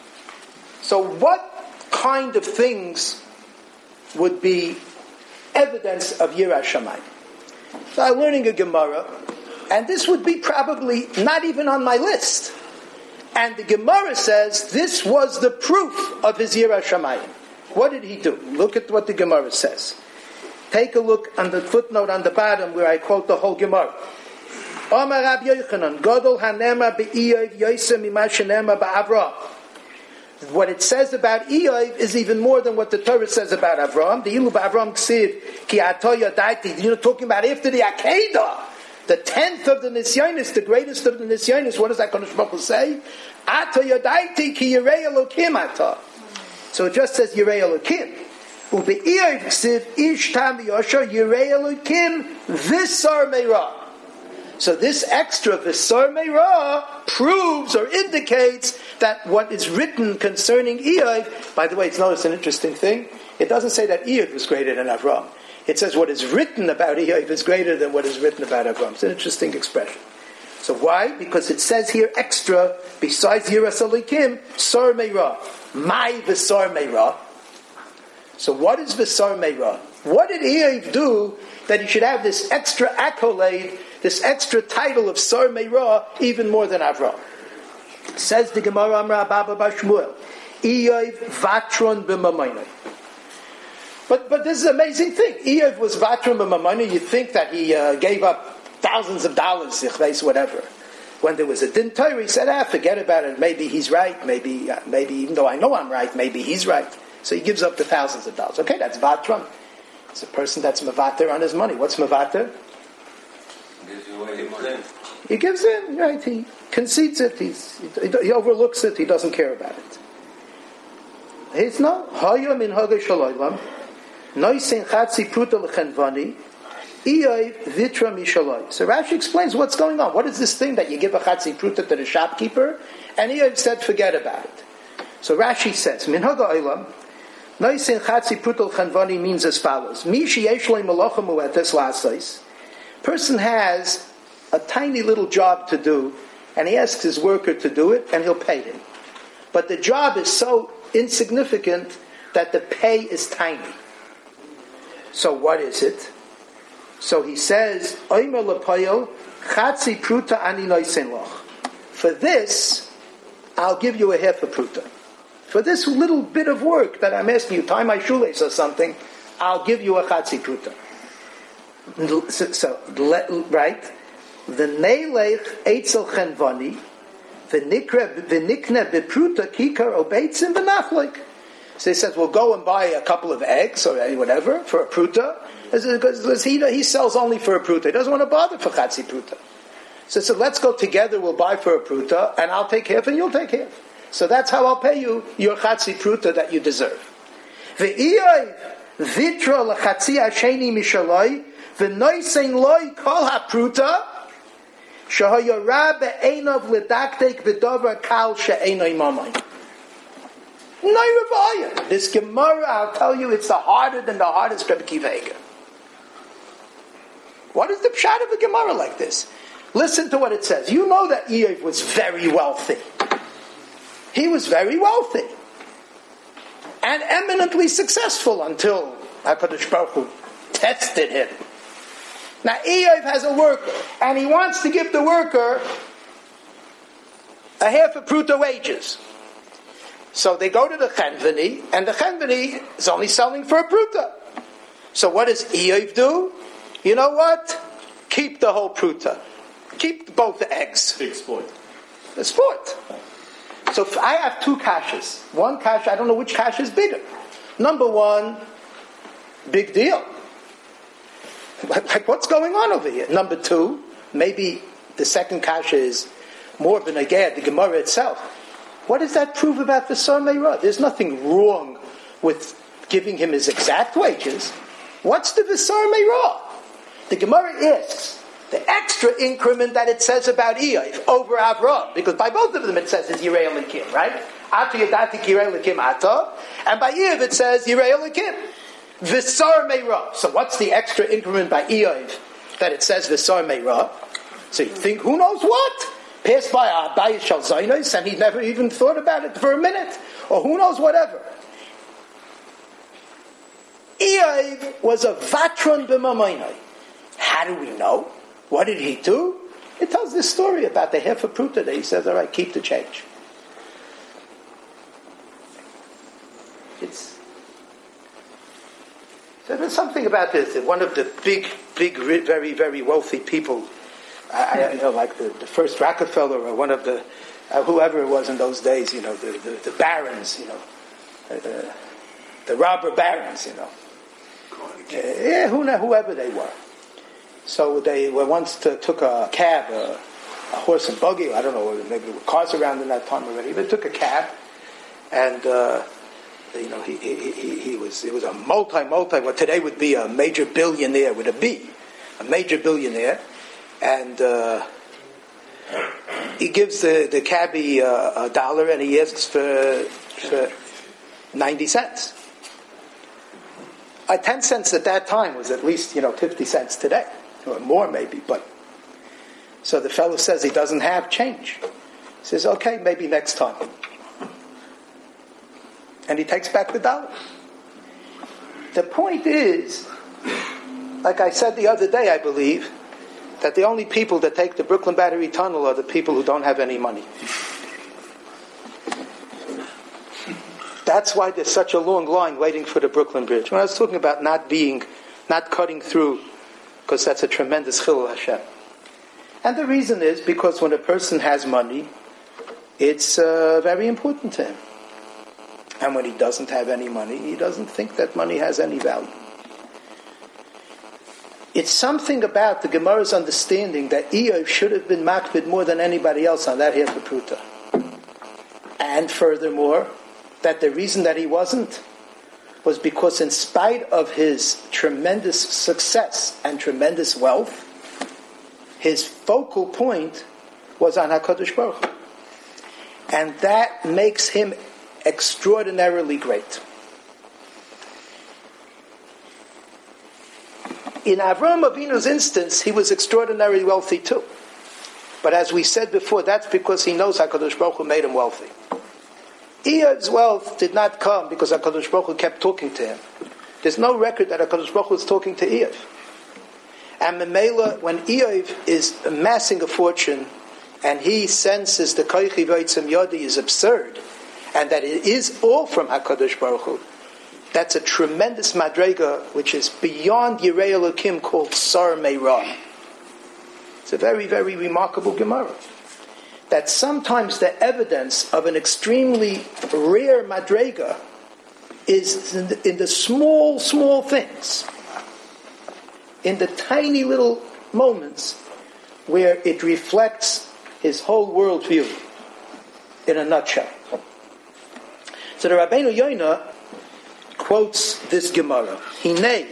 so what kind of things would be evidence of Yiras Shamayim? So I'm learning a Gemara, and this would be probably not even on my list. And the Gemara says this was the proof of his Yiras Shamayim. What did he do? Look at what the Gemara says. Take a look on the footnote on the bottom where I quote the whole Gemara. Omar Rab Yochanan, Godol hanema be'iyov yosem mima shenema ba'Avraham. What it says about Eov is even more than what the Torah says about Avraham. The Ilu ba'Avraham ksiv ki atoya daiti. You're talking about after the Akedah, the tenth of the Nisyonis, the greatest of the Nisyonis. What does that Kodesh Baruch Hu say? Atoya daiti ki Yirei Elokim ata. So it just says Yirei Elokim. Ube Eov ksiv ish tam yosha Yirei Elokim v'sar meira. So this extra V'sar Meira proves or indicates that what is written concerning Eov, by the way, it's notice an interesting thing, it doesn't say that Eov was greater than Avram. It says what is written about Eov is greater than what is written about Avram. It's an interesting expression. So why? Because it says here extra, besides Yiras Elokim, Sar Meira. My V'sar Meira. So what is V'sar Meira? What did Eov do that he should have this extra accolade, this extra title of Sar Meira, even more than Avram? Says the Gemara Amra Baba Bar Shmuel, Eov Vatron b'Mamayna. But but this is an amazing thing. Eiv was vatrum b'mamonai. You think that he uh, gave up thousands of dollars, whatever. When there was a din Torah, he said, ah, forget about it. Maybe he's right. Maybe, uh, maybe even though I know I'm right, maybe he's right. So he gives up the thousands of dollars. Okay, that's vatrum. It's a person that's mavater on his money. What's mavater? Gives you away your money. He gives in, right? He concedes it. He's, he, he overlooks it. He doesn't care about it. He's no. Haya min haga shalaylam. Noisin chatzi pruta lechenvani. Iyov vitra mishalai. So Rashi explains what's going on. What is this thing that you give a chatzi pruta to the shopkeeper? And Iyov said, forget about it. So Rashi says, min haga olam. Noisin chatzi pruta lechenvani means as follows. Mi sheyesh lo malacha muetes lasais. Person has a tiny little job to do, and he asks his worker to do it, and he'll pay him. But the job is so insignificant that the pay is tiny. So what is it? So he says, Oimer lepoyel chatzi pruta ani noisen loch. For this, I'll give you a half a pruta. For this little bit of work that I'm asking you, tie my shoelace or something, I'll give you a chatzi pruta. So, so let, right? The neilech eitzel chenvani, the nikra the nikna bepruta kikar obeitzim v'nachlik. So he says, "We'll go and buy a couple of eggs or whatever for a pruta." Because he he sells only for a pruta. He doesn't want to bother for chatzi pruta. So he said, "Let's go together. We'll buy for a pruta, and I'll take half, and you'll take half. So that's how I'll pay you your chatzi pruta that you deserve." Ve'iyay vitra lechatzi hasheni mishaloi v'noisein loy kol hapruta. Shahayara be'enav ledaktek v'dover kal she'enoi mamay. No revaya. This Gemara, I'll tell you, it's the harder than the hardest Rebbe Akiva Eiger. What is the pshat of the Gemara like this? Listen to what it says. You know that Eiv was very wealthy. He was very wealthy. And eminently successful until HaKadosh Baruch Hu tested him. Now, Eiv has a worker, and he wants to give the worker a half a pruta wages. So they go to the Chenveni, and the Chenveni is only selling for a pruta. So what does Eiv do? You know what? Keep the whole pruta. Keep both the eggs. Big sport. The sport. So if I have two kashas. One kasha, I don't know which kasha is bigger. Number one, big deal. Like, what's going on over here? Number two, maybe the second kasha is more benagad, the Gemara itself. What does that prove about the Sar Meirah? There's nothing wrong with giving him his exact wages. What's the Visar Meirah? The Gemara asks the extra increment that it says about Eiv over Avram, because by both of them it says it's Yirei Elikim, right? Ata Yadati Yirei Elikim Ata, and by Eiv it says Yirei Elikim. Visar Meirah. So what's the extra increment by Eiv that it says Visar Meirah? So you think, who knows what? Passed by Abai Shal Zainos, and he never even thought about it for a minute, or who knows whatever. Eiv was a vatron b'mamaynai. How do we know? What did he do? It tells this story about the half a pruta that he says, all right, keep the change. It's so there's something about this. That one of the big, big, very, very wealthy people, I, I you know, like the, the first Rockefeller or one of the, uh, whoever it was in those days, you know, the, the, the barons, you know, uh, the, the robber barons, you know. Uh, yeah, who, whoever they were. So they were once to, took a cab, a, a horse and buggy, I don't know, maybe there were cars around in that time already, but took a cab, and, uh, you know, he, he, he, he was, it was a multi, multi, what today would be a major billionaire with a B, a major billionaire, and uh, he gives the, the cabbie uh, a dollar and he asks for, for ninety cents. Uh, ten cents at that time was at least, you know, fifty cents today, or more maybe, but, so the fellow says he doesn't have change. He says, okay, maybe next time. And he takes back the dollar. The point is, like I said the other day, I believe, that the only people that take the Brooklyn Battery Tunnel are the people who don't have any money. That's why there's such a long line waiting for the Brooklyn Bridge. When I was talking about not being, not cutting through, because that's a tremendous chilul Hashem. And the reason is because when a person has money, it's uh, very important to him. And when he doesn't have any money, he doesn't think that money has any value. It's something about the Gemara's understanding that Eov should have been makbid more than anybody else on that half of Pruta. And furthermore, that the reason that he wasn't was because in spite of his tremendous success and tremendous wealth, his focal point was on HaKadosh Baruch Hu. And that makes him extraordinarily great. In Avraham Avinu's instance, he was extraordinarily wealthy too. But as we said before, that's because he knows HaKadosh Baruch Hu made him wealthy. Eov's wealth did not come because HaKadosh Baruch Hu kept talking to him. There's no record that HaKadosh Baruch Hu was talking to Eov. And Memela, when Eov is amassing a fortune, and he senses the Koichi Veitzim Yodi is absurd, and that it is all from HaKadosh Baruch Hu, that's a tremendous madrega, which is beyond Yirei Elokim, called Sar Meirah. It's a very, very remarkable Gemara. That sometimes the evidence of an extremely rare madrega is in the, in the small, small things, in the tiny little moments where it reflects his whole worldview in a nutshell. So the Rabbeinu Yoina quotes this Gemara. Hinei.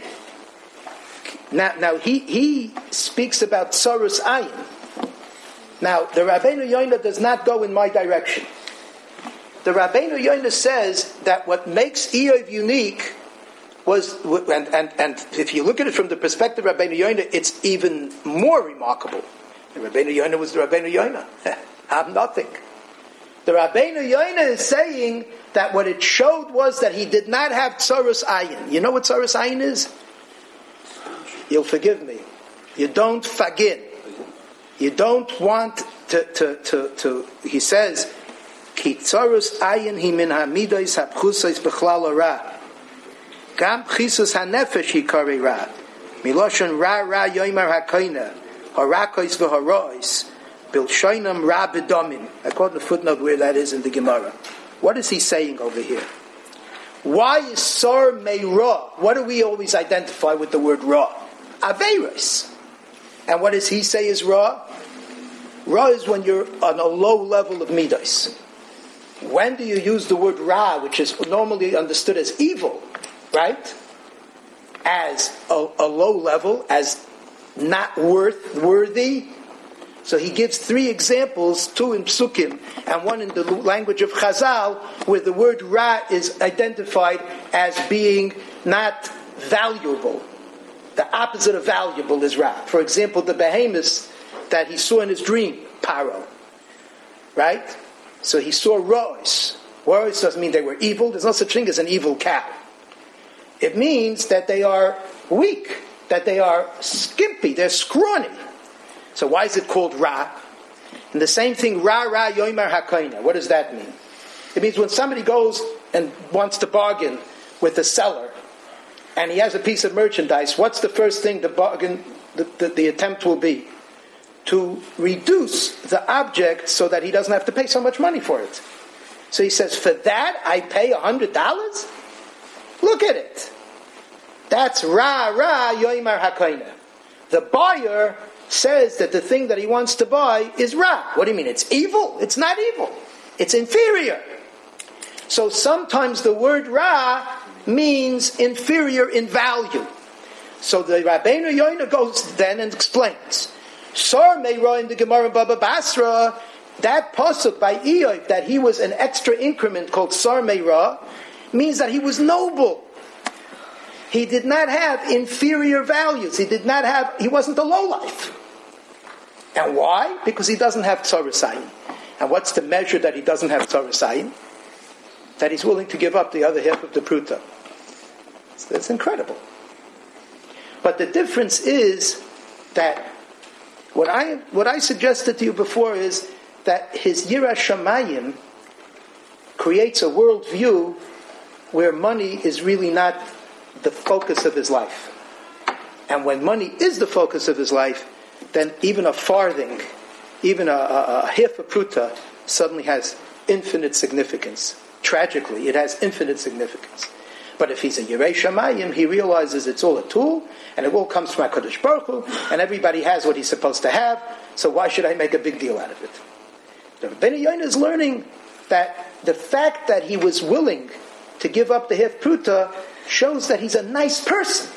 Now, now he, he speaks about Tsaros Ayin. Now, the Rabbeinu Yoina does not go in my direction. The Rabbeinu Yoina says that what makes Eov unique was, and, and, and if you look at it from the perspective of Rabbeinu Yoina, it's even more remarkable. The Rabbeinu Yoina was the Rabbeinu Yoina. Have nothing. The Rabbeinu Yoina is saying that what it showed was that he did not have Tsaros Ayin. You know what Tsaros Ayin is? You'll forgive me. You don't fagin. You don't want to, to, to, to he says, Ki Tsaros Ayin hi min hamidois hapchusais bechlal ra. Gam chisus hanefesh hi kari ra. Miloshon ra ra yoimar hakoina. Harakois v'harois. Bilshoinam ra bedomim. I quote the footnote where that is in the Gemara. What is he saying over here? Why is Sar Meirah? What do we always identify with the word Ra? Aveiros. And what does he say is Ra? Ra is when you're on a low level of midos. When do you use the word Ra, which is normally understood as evil, right? As a, a low level, as not worth worthy. So he gives three examples, two in Psukim and one in the language of Chazal, where the word Ra is identified as being not valuable. The opposite of valuable is Ra. For example, the behemoths that he saw in his dream, Paro. Right? So he saw Rois. Rois doesn't mean they were evil. There's no such thing as an evil cow. It means that they are weak, that they are skimpy, they're scrawny. So why is it called Ra? And the same thing, Ra Ra Yoimar Hakoina. What does that mean? It means when somebody goes and wants to bargain with the seller, and he has a piece of merchandise, what's the first thing the bargain, the, the, the attempt will be? To reduce the object so that he doesn't have to pay so much money for it. So he says, for that I pay a hundred dollars? Look at it. That's Ra Ra Yoimar Hakoina. The buyer says that the thing that he wants to buy is Ra. What do you mean? It's evil? It's not evil. It's inferior. So sometimes the word Ra means inferior in value. So the Rabbeinu Yoina goes then and explains. Sar Meirah in the Gemara Baba Basra, that pasuk by Eov, that he was an extra increment called Sar Meirah, means that he was noble. He did not have inferior values. He did not have, he wasn't a lowlife. And why? Because he doesn't have Tsaros Ayin. And what's the measure that he doesn't have Tsaros Ayin? That he's willing to give up the other half of the Pruta. So that's incredible. But the difference is that what I what I suggested to you before is that his Yirah Shamayim creates a worldview where money is really not the focus of his life. And when money is the focus of his life, then even a farthing, even a, a, a half a pruta, suddenly has infinite significance. Tragically, it has infinite significance. But if he's a Yirei Shamayim, he realizes it's all a tool, and it all comes from HaKadosh Baruch Hu, and everybody has what he's supposed to have, so why should I make a big deal out of it? The Rabbeinu Yonah is learning that the fact that he was willing to give up the half pruta shows that he's a nice person.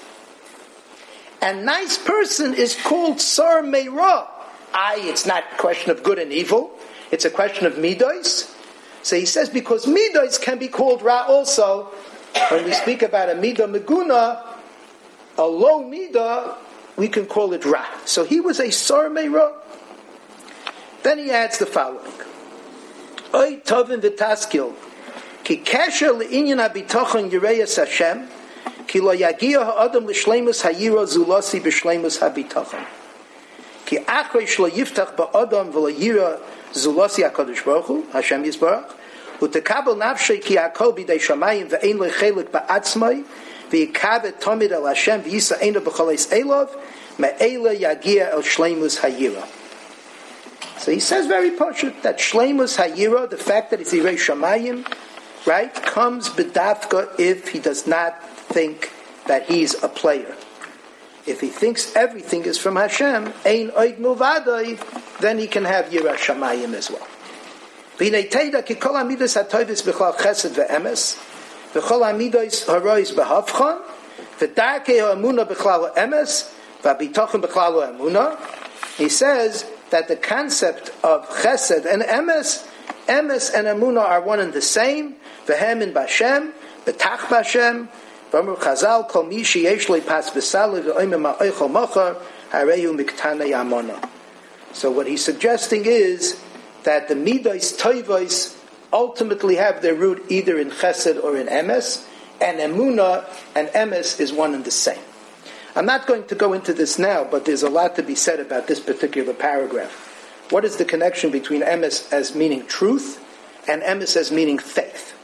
And nice person is called Sar Meira. I, it's not a question of good and evil, it's a question of midos. So he says, because midos can be called Ra also. When we speak about a midah meguna, a low midah, we can call it Ra. So he was a Sar Meira. Then he adds the following. Oy tovin v'taskil, ki kesher le'inyan habitochon yireyas Hashem, ki lo yagia ha'adam l'shleimus hayira zulasi b'shleimus habitochon. Ki achrei shlo yiftach ba'adam v'lo yira zulasi HaKadosh Baruch Hu, Hashem Yisbarach, u'tekabel nafshei ki hakol b'dei shamayim v'ein lo chelik ba'atzmai, v'yikavet tomid el Hashem v'yisa eina b'choleis elov, me'ela yagia el shleimus hayira. So he says very poshut that Shleimus Hayira, the fact that it's Yirei Shamayim, right, comes bedafka if he does not think that he's a player. If he thinks everything is from Hashem, Ein Oid Muvadoi, then he can have Yirei Shamayim as well. V'nei teida ki kol hamidos hatovis b'chlal chesed ve'emes, v'chol hamidos harois b'havchon, v'darkei ha'amuna b'chlal ha'emes, v'abitochen b'chlal ha'amuna. He says that the concept of chesed and emes, emes and emunah are one and the same. V'hem in Bashem, betach Bashem, v'amur Chazal kol mi sheyesh lo pas v'sali v'oimim ha'oichol mochar harehu miktana yamona. So what he's suggesting is that the midos toivos ultimately have their root either in chesed or in emes, and emunah and emes is one and the same. I'm not going to go into this now, but there's a lot to be said about this particular paragraph. What is the connection between emes as meaning truth and emes as meaning faith?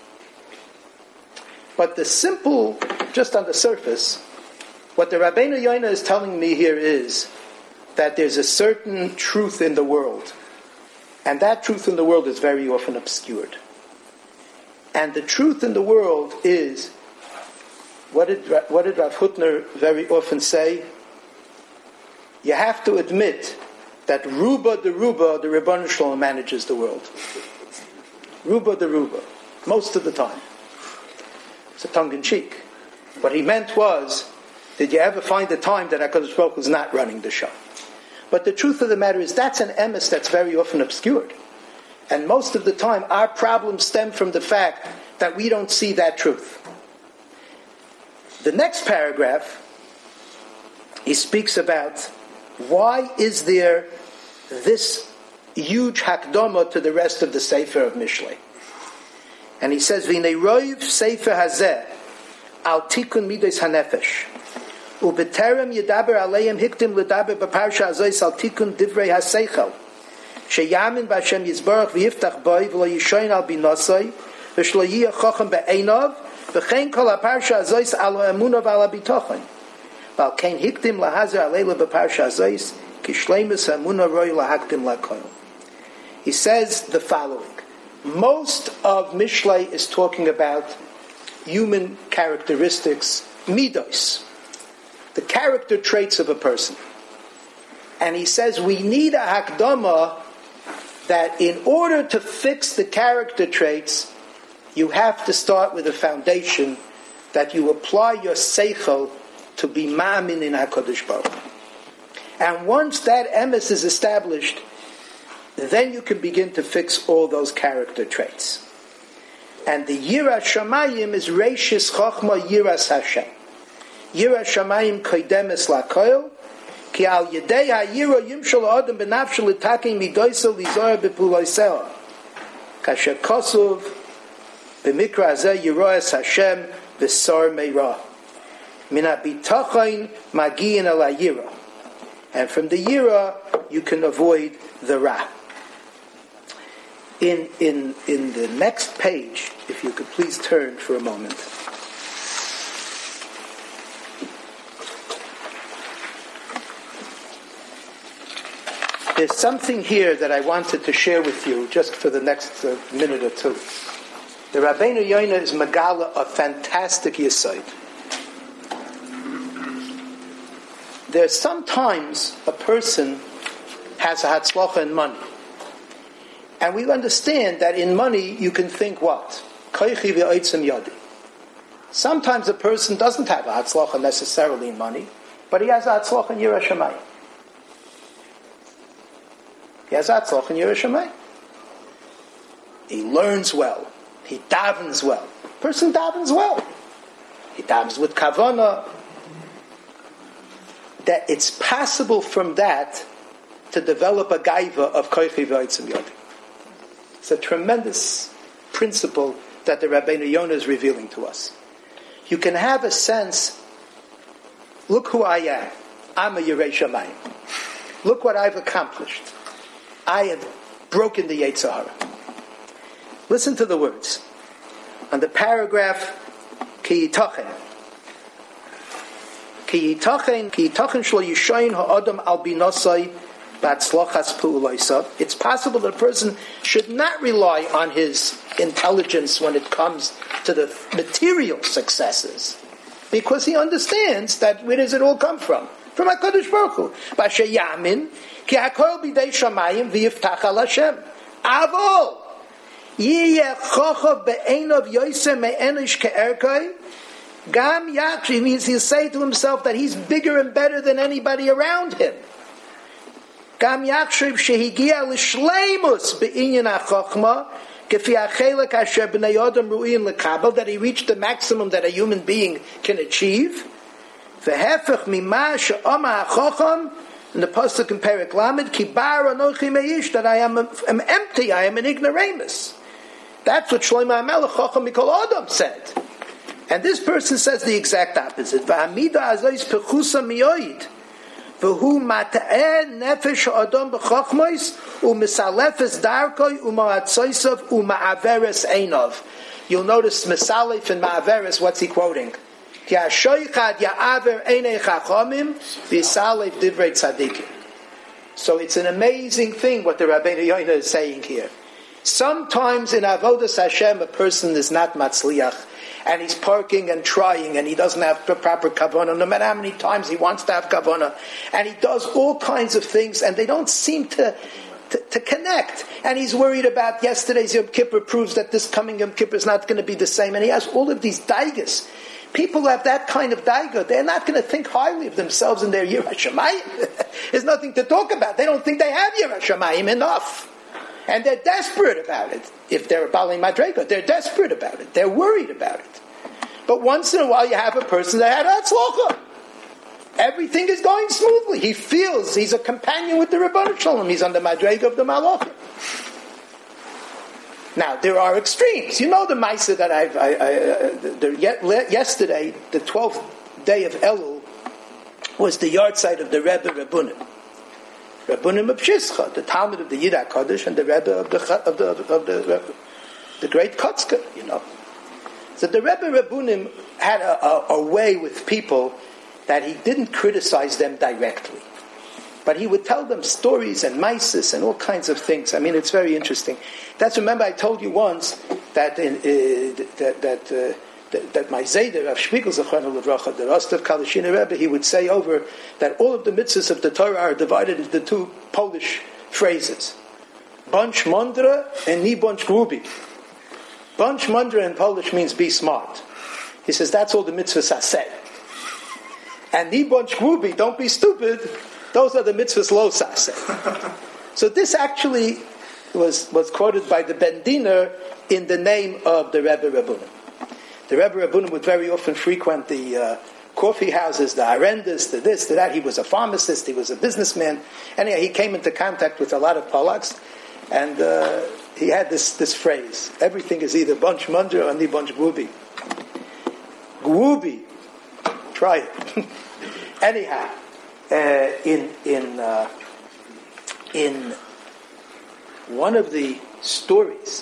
But the simple, just on the surface, what the Rabbeinu Yonah is telling me here is that there's a certain truth in the world, and that truth in the world is very often obscured. And the truth in the world is, What did, what did Rav Hutner very often say? You have to admit that Ruba de Ruba, the Rebbeinu Shalom, manages the world. Ruba de Ruba, most of the time. It's a tongue-in-cheek. What he meant was, did you ever find a time that HaKadosh Baruch Hu is not running the show? But the truth of the matter is, that's an emes that's very often obscured. And most of the time, our problems stem from the fact that we don't see that truth. The next paragraph, he speaks about why is there this huge hakdama to the rest of the Sefer of Mishlei. And he says, V'nei roiv Sefer hazeh al tikun midos hanefesh u'beterem yedaber aleim hiktim ledaber b'parsha azois al tikun divrei haseichel sheyamin b'Hashem yizbarach v'yiftach boi v'lo yishoyin al binosoi v'shlo yiyah chochem be'einav v'chein kol ha'parsha azois alo emunah v'ala bitochen v'al kein hiktim lahazer aleila b'parsha azois ki shleimus emunah roi lahaktim lakoil. He says the following. Most of Mishlei is talking about human characteristics, midos, the character traits of a person. And he says we need a hakdama that in order to fix the character traits, you have to start with a foundation that you apply your seichel to be ma'amin in HaKadosh Baruch Hu. And once that emes is established, then you can begin to fix all those character traits. And the Yiras Shamayim is Reishis Chochma Yiras Hashem. Yiras Shamayim Koidemes Lakoil, Ki al Yedei HaYira Yimshal Adam Benafshal Itaking Midoisel Lizor Bepuloisel. Kasher Kosuv B'mikra Azeh Yiroes Hashem V'sor Meirah. Mina B'tochain Magiyin El HaYira. And from the Yira, you can avoid the Ra. In, in, in the next page, if you could please turn for a moment. There's something here that I wanted to share with you just for the next uh, minute or two. The Rabbeinu Yoina is Megala, a fantastic Yesod. There's sometimes a person has a hatzlacha in money. And we understand that in money you can think what? Koichi v'oitzim yadi. Sometimes a person doesn't have a hatzlacha necessarily in money, but he has a hatzlacha in Yireh Shamayim. He has a hatzlacha in Yireh Shamayim. He learns well. He davens well. A person davens well. He davens with kavanah. That it's possible from that to develop a gaiva of koichi v'oitzim yadi. It's a tremendous principle that the Rabbeinu Yonah is revealing to us. You can have a sense, look who I am. I'm a Yirei Shamayim. Look what I've accomplished. I have broken the Yetzer Hara. Listen to the words. On the paragraph, Ki Yitachen. Ki Yitachen, Ki Yitachen shlo yishayin ha'adam al binosai. It's possible that a person should not rely on his intelligence when it comes to the material successes, because he understands that where does it all come from? From HaKadosh Baruch Hu. B'sheyamin ki hakol b'dei shamayim v'yiftach al Hashem. Avol yiyeh chochav be'einav yoseh me'enish ke'erkai. Gam yakshi means he'll say to himself that he's bigger and better than anybody around him. Gam yakshiv shehigia l'shleimus be'inyan ha'chochma kefi ha'chelek asher b'nei adam ru'in l'kabel, that he reached the maximum that a human being can achieve. V'hefech mima she'ama ha'chocham, in the pasuk in Perek Lamed, ki bar anochi meish, that I am, am empty, I am an ignoramus. That's what Shlomo HaMelech Chocham Mikol Adam said. And this person says the exact opposite. V'hamida azois pechusa miyoid. V'hu mata'eh nefesh ha'adam b'chochmois u'misalefes darkoi u'ma'atzoisav u'ma'averes einov. You'll notice misalef and ma'averes, what's he quoting? Ki ha'shoichad ya'aver einei chachamim v'yisalef divrei tzadikim. So it's an amazing thing what the Rabbeinu Yoina is saying here. Sometimes in Avodas Hashem a person is not matzliach, and he's parking and trying, and he doesn't have the proper kavanah, no matter how many times he wants to have kavanah, and he does all kinds of things, and they don't seem to, to, to connect. And he's worried about yesterday's Yom Kippur proves that this coming Yom Kippur is not going to be the same, and he has all of these daigas. People who have that kind of daiga, they're not going to think highly of themselves in their Yireh Shamayim. There's nothing to talk about. They don't think they have Yireh Shamayim enough. And they're desperate about it. If they're a Bali Madrega, they're desperate about it. They're worried about it. But once in a while you have a person that had Hatzlocha. Everything is going smoothly. He feels he's a companion with the Rebbeinu Shalom. He's on the Madrega of the Malachim. Now, there are extremes. You know the Maisa that I've... I, I, uh, the, the, yesterday, the twelfth day of Elul, was the yard site of the Rebbe Rabbunim. Rabbunim of Shischa, the Talmud of the Yid HaKadosh, and the Rebbe of the of the of the, the great Kotzker, you know. So the Rebbe Rabbunim had a, a, a way with people that he didn't criticize them directly, but he would tell them stories and maises and all kinds of things. I mean, it's very interesting. That's, remember, I told you once that in, uh, that that. Uh, That, that my Zayder of Shpigel Zechron L'Vracha, the Rostov Kalashina Rebbe, he would say over that all of the mitzvahs of the Torah are divided into two Polish phrases: Bunch Mondra and Ni Bunch Grubi. Bunch Mondra in Polish means be smart. He says that's all the mitzvahs are said. And Ni Bunch Grubi, don't be stupid. Those are the mitzvahs lo saseh. So this actually was was quoted by the Bendiner in the name of the Rebbe Rabbunim. The Rebbe Rabbunim would very often frequent the uh, coffee houses, the arendas, the this, the that. He was a pharmacist, he was a businessman. Anyhow, he came into contact with a lot of Polacks, and uh, he had this, this phrase: everything is either bunch mundra or ni bunch gubi. Gubi. Try it. Anyhow, uh, in, in, uh, in one of the stories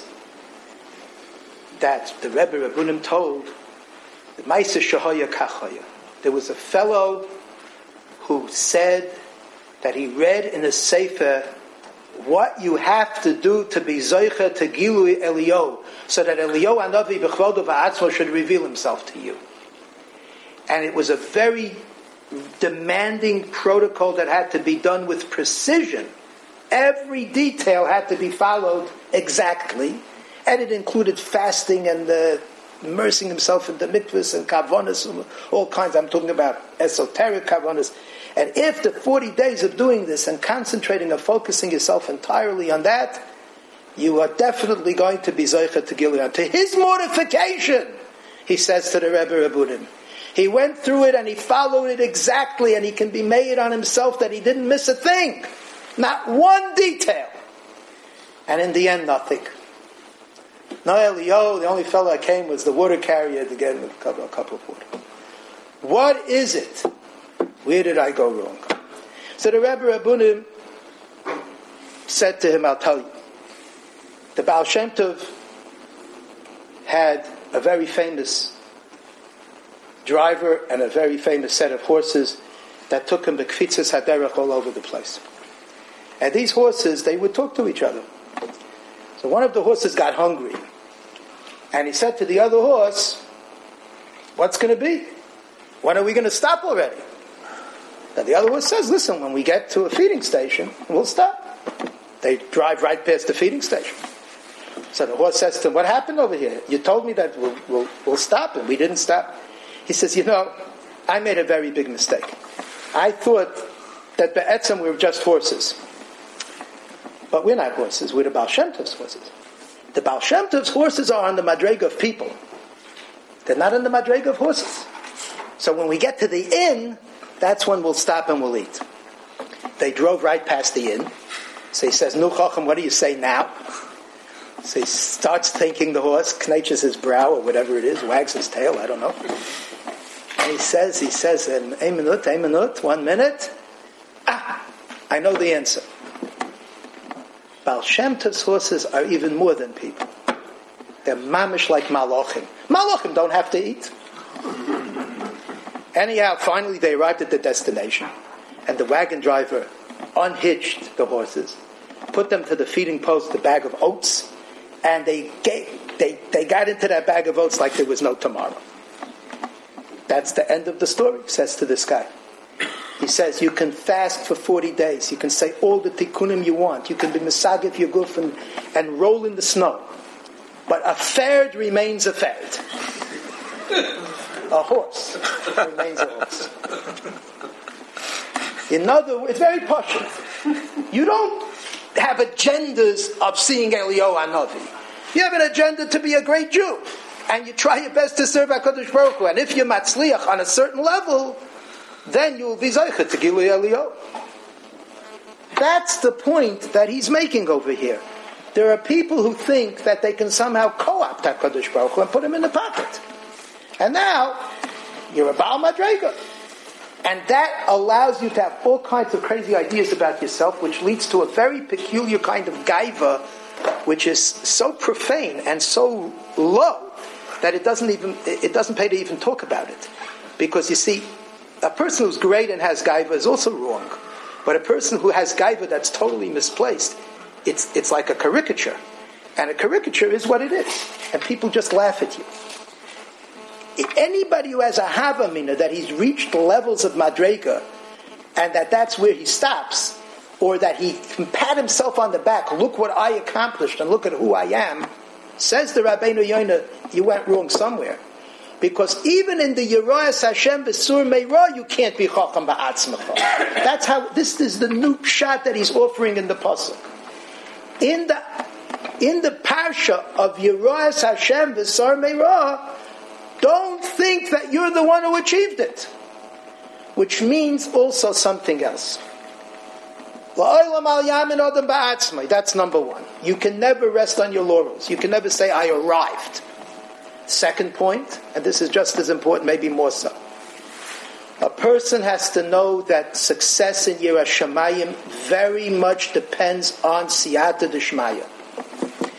that the Rebbe Rabbunim told. The Maisa Shahoya Kachoya. There was a fellow who said that he read in a sefer what you have to do to be Zoicha to Gilui Eliyahu, so that Eliyahu Hanavi B'chvodo V'atzmo should reveal himself to you. And it was a very demanding protocol that had to be done with precision. Every detail had to be followed exactly, and it included fasting and uh, immersing himself in the mikvahs and kavanas, all kinds. I'm talking about esoteric kavanas. And after forty days of doing this and concentrating and focusing yourself entirely on that, you are definitely going to be Zoicha to Gilead. To his mortification, he says to the Rebbe Rabbunim, he went through it and he followed it exactly, and he can be made on himself that he didn't miss a thing. Not one detail. And in the end, nothing. No Eliyahu, the only fellow that came was the water carrier to get him a cup, a cup of water. What is it? Where did I go wrong? So the Rebbe Rabbunim said to him, I'll tell you. The Baal Shem Tov had a very famous driver and a very famous set of horses that took him the kfitzas haderech all over the place. And these horses, they would talk to each other. So one of the horses got hungry. And he said to the other horse, what's going to be? When are we going to stop already? And the other horse says, listen, when we get to a feeding station, we'll stop. They drive right past the feeding station. So the horse says to him, what happened over here? You told me that we'll, we'll, we'll stop, and we didn't stop. He says, you know, I made a very big mistake. I thought that be'etzem we were just horses. But we're not horses, we're the Baal Shem Tov's horses. The Baal Shem Tov's horses are on the madrega of people. They're not on the madrega of horses. So when we get to the inn, that's when we'll stop and we'll eat. They drove right past the inn. So he says, Nu Chacham, what do you say now? So he starts thinking the horse, knetches his brow or whatever it is, wags his tail, I don't know. And he says, he says, a minute, a minute, one minute. Ah, I know the answer. Baal Shem Tov's horses are even more than people. They're mamish like malachim. Malachim don't have to eat. Anyhow, finally they arrived at the destination, and the wagon driver unhitched the horses, put them to the feeding post, the bag of oats, and they gave, they, they got into that bag of oats like there was no tomorrow. That's the end of the story, says to this guy. He says, you can fast for forty days. You can say all the tikkunim you want. You can be misagif your guf and, and roll in the snow. But a ferd remains a ferd. A horse remains a horse. In other words, it's very posh. You don't have agendas of seeing Eliyahu Hanavi. You have an agenda to be a great Jew. And you try your best to serve HaKadosh Baruch Hu. And if you're matzliach on a certain level, then you will be Zoicha to Gilui Eliyahu. That's the point that he's making over here. There are people who think that they can somehow co-opt HaKadosh Baruch Hu and put him in the pocket. And now, you're a Baal Madrega. And that allows you to have all kinds of crazy ideas about yourself, which leads to a very peculiar kind of gaiva, which is so profane and so low that it doesn't even it doesn't pay to even talk about it. Because you see, a person who's great and has gaiva is also wrong. But a person who has gaiva that's totally misplaced, it's it's like a caricature. And a caricature is what it is. And people just laugh at you. Anybody who has a havamina that he's reached the levels of madrega and that that's where he stops, or that he can pat himself on the back, look what I accomplished and look at who I am, says the Rabbeinu Yonah, you went wrong somewhere. Because even in the Yerayas Hashem B'Sur Meirah, you can't be Chacham Ba'atzmacha. That's how, this is the new pshat that he's offering in the Pasuk. In the, in the Parsha of Yerayas Hashem B'Sur Meirah, don't think that you're the one who achieved it. Which means also something else. That's number one. You can never rest on your laurels. You can never say, I arrived. Second point, and this is just as important, maybe more so. A person has to know that success in Yiras Shamayim very much depends on Siyata D'Shmaya.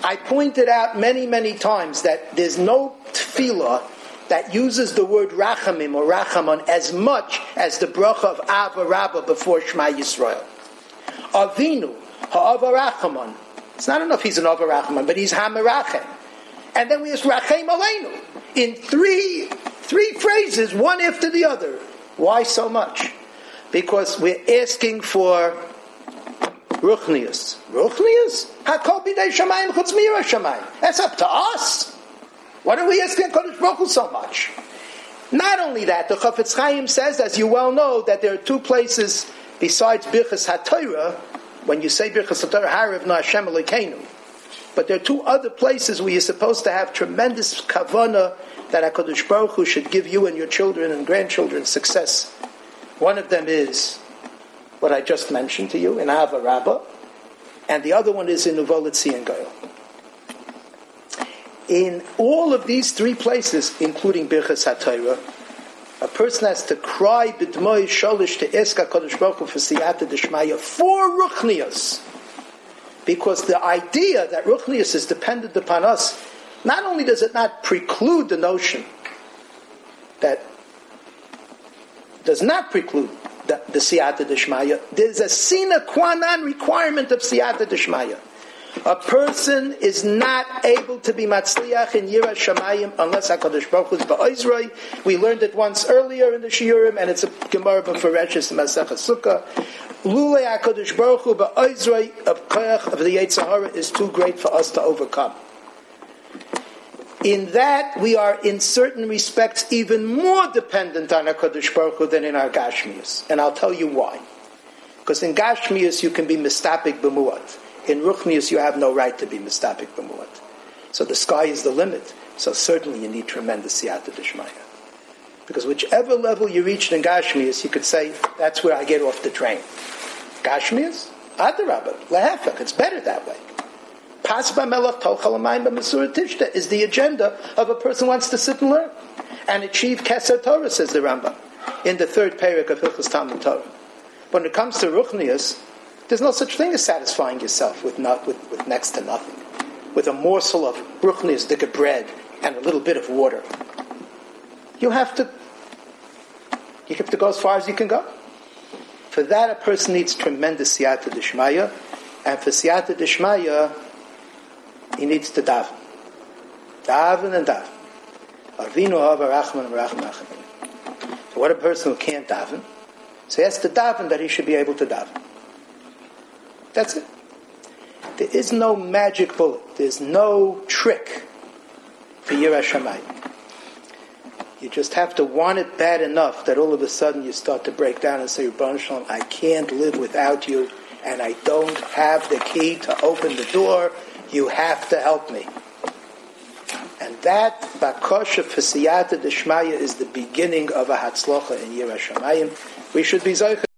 I pointed out many, many times that there's no tefillah that uses the word rachamim or rachamon as much as the bracha of Ava Rabbah before Shema Yisrael. Avinu, ha'ava rachamon. It's not enough he's an ava rachamon, but he's hamerachem. And then we ask rachem aleinu in three three phrases, one after the other. Why so much? Because we're asking for ruchnius. Ruchnius? Hakol b'dei shamayim chutz miyira shamayim. That's up to us. Why are we asking Kodesh Baruch Hu so much? Not only that, the Chafetz Chaim says, as you well know, that there are two places besides Birchas HaTorah, when you say Birchas HaTorah, Harav Na Hashem Elokeinu. But there are two other places where you're supposed to have tremendous kavanah that HaKadosh Baruch Hu should give you and your children and grandchildren success. One of them is what I just mentioned to you in Ava Rabbah, and the other one is in Uvolet Tzion Goyal. In all of these three places, including Birchas HaTorah, a person has to cry b'dmoi sholish to ask HaKadosh Baruch Hu for siyata d'shmaya for ruchnius. Because the idea that ruchnius is dependent upon us, not only does it not preclude the notion that does not preclude the, the siyata d'shmaya, there's a sine qua non requirement of siyata d'shmaya. A person is not able to be matzliach in Yira Shamayim unless HaKadosh Baruch Hu is ba'ozroi. We learned it once earlier in the Shiurim, and it's a Gemara b'Fereshis in Masechah Sukkah. Lulei HaKadosh Baruch Hu ba'ozroi of koyach of the Yetzer Hara is too great for us to overcome. In that, we are in certain respects even more dependent on HaKadosh Baruch Hu than in our Gashmius. And I'll tell you why. Because in Gashmius you can be mistapik b'muat. In Ruchnius, you have no right to be mistapik b'muat. So the sky is the limit. So certainly you need tremendous siyata d'shmaya. Because whichever level you reached in Gashmius, you could say, that's where I get off the train. Gashmius? Adarabah. Lehefech. It's better that way. Pas b'melach tochal amayim b'mesura tishta is the agenda of a person who wants to sit and learn. And achieve Keser Torah, says the Rambam, in the third parak of Hilchos Talmud Torah. When it comes to Ruchnius, there's no such thing as satisfying yourself with, not, with, with next to nothing. With a morsel of ruchnius, dika bread, and a little bit of water. You have to you have to go as far as you can go. For that, a person needs tremendous siyata d'shmaya, and for siyata d'shmaya, he needs to daven. Daven and daven. Avinu hava rachman rachman rachman. So what a person who can't daven, so he has to daven that he should be able to daven. That's it. There is no magic bullet. There's no trick for Yirah Shamayim. You just have to want it bad enough that all of a sudden you start to break down and say, Rebbeinu Shalom, I can't live without you, and I don't have the key to open the door. You have to help me. And that bakosha for siyata d'shmaya is the beginning of a hatzlocha in Yirah Shamayim. We should be zocheh.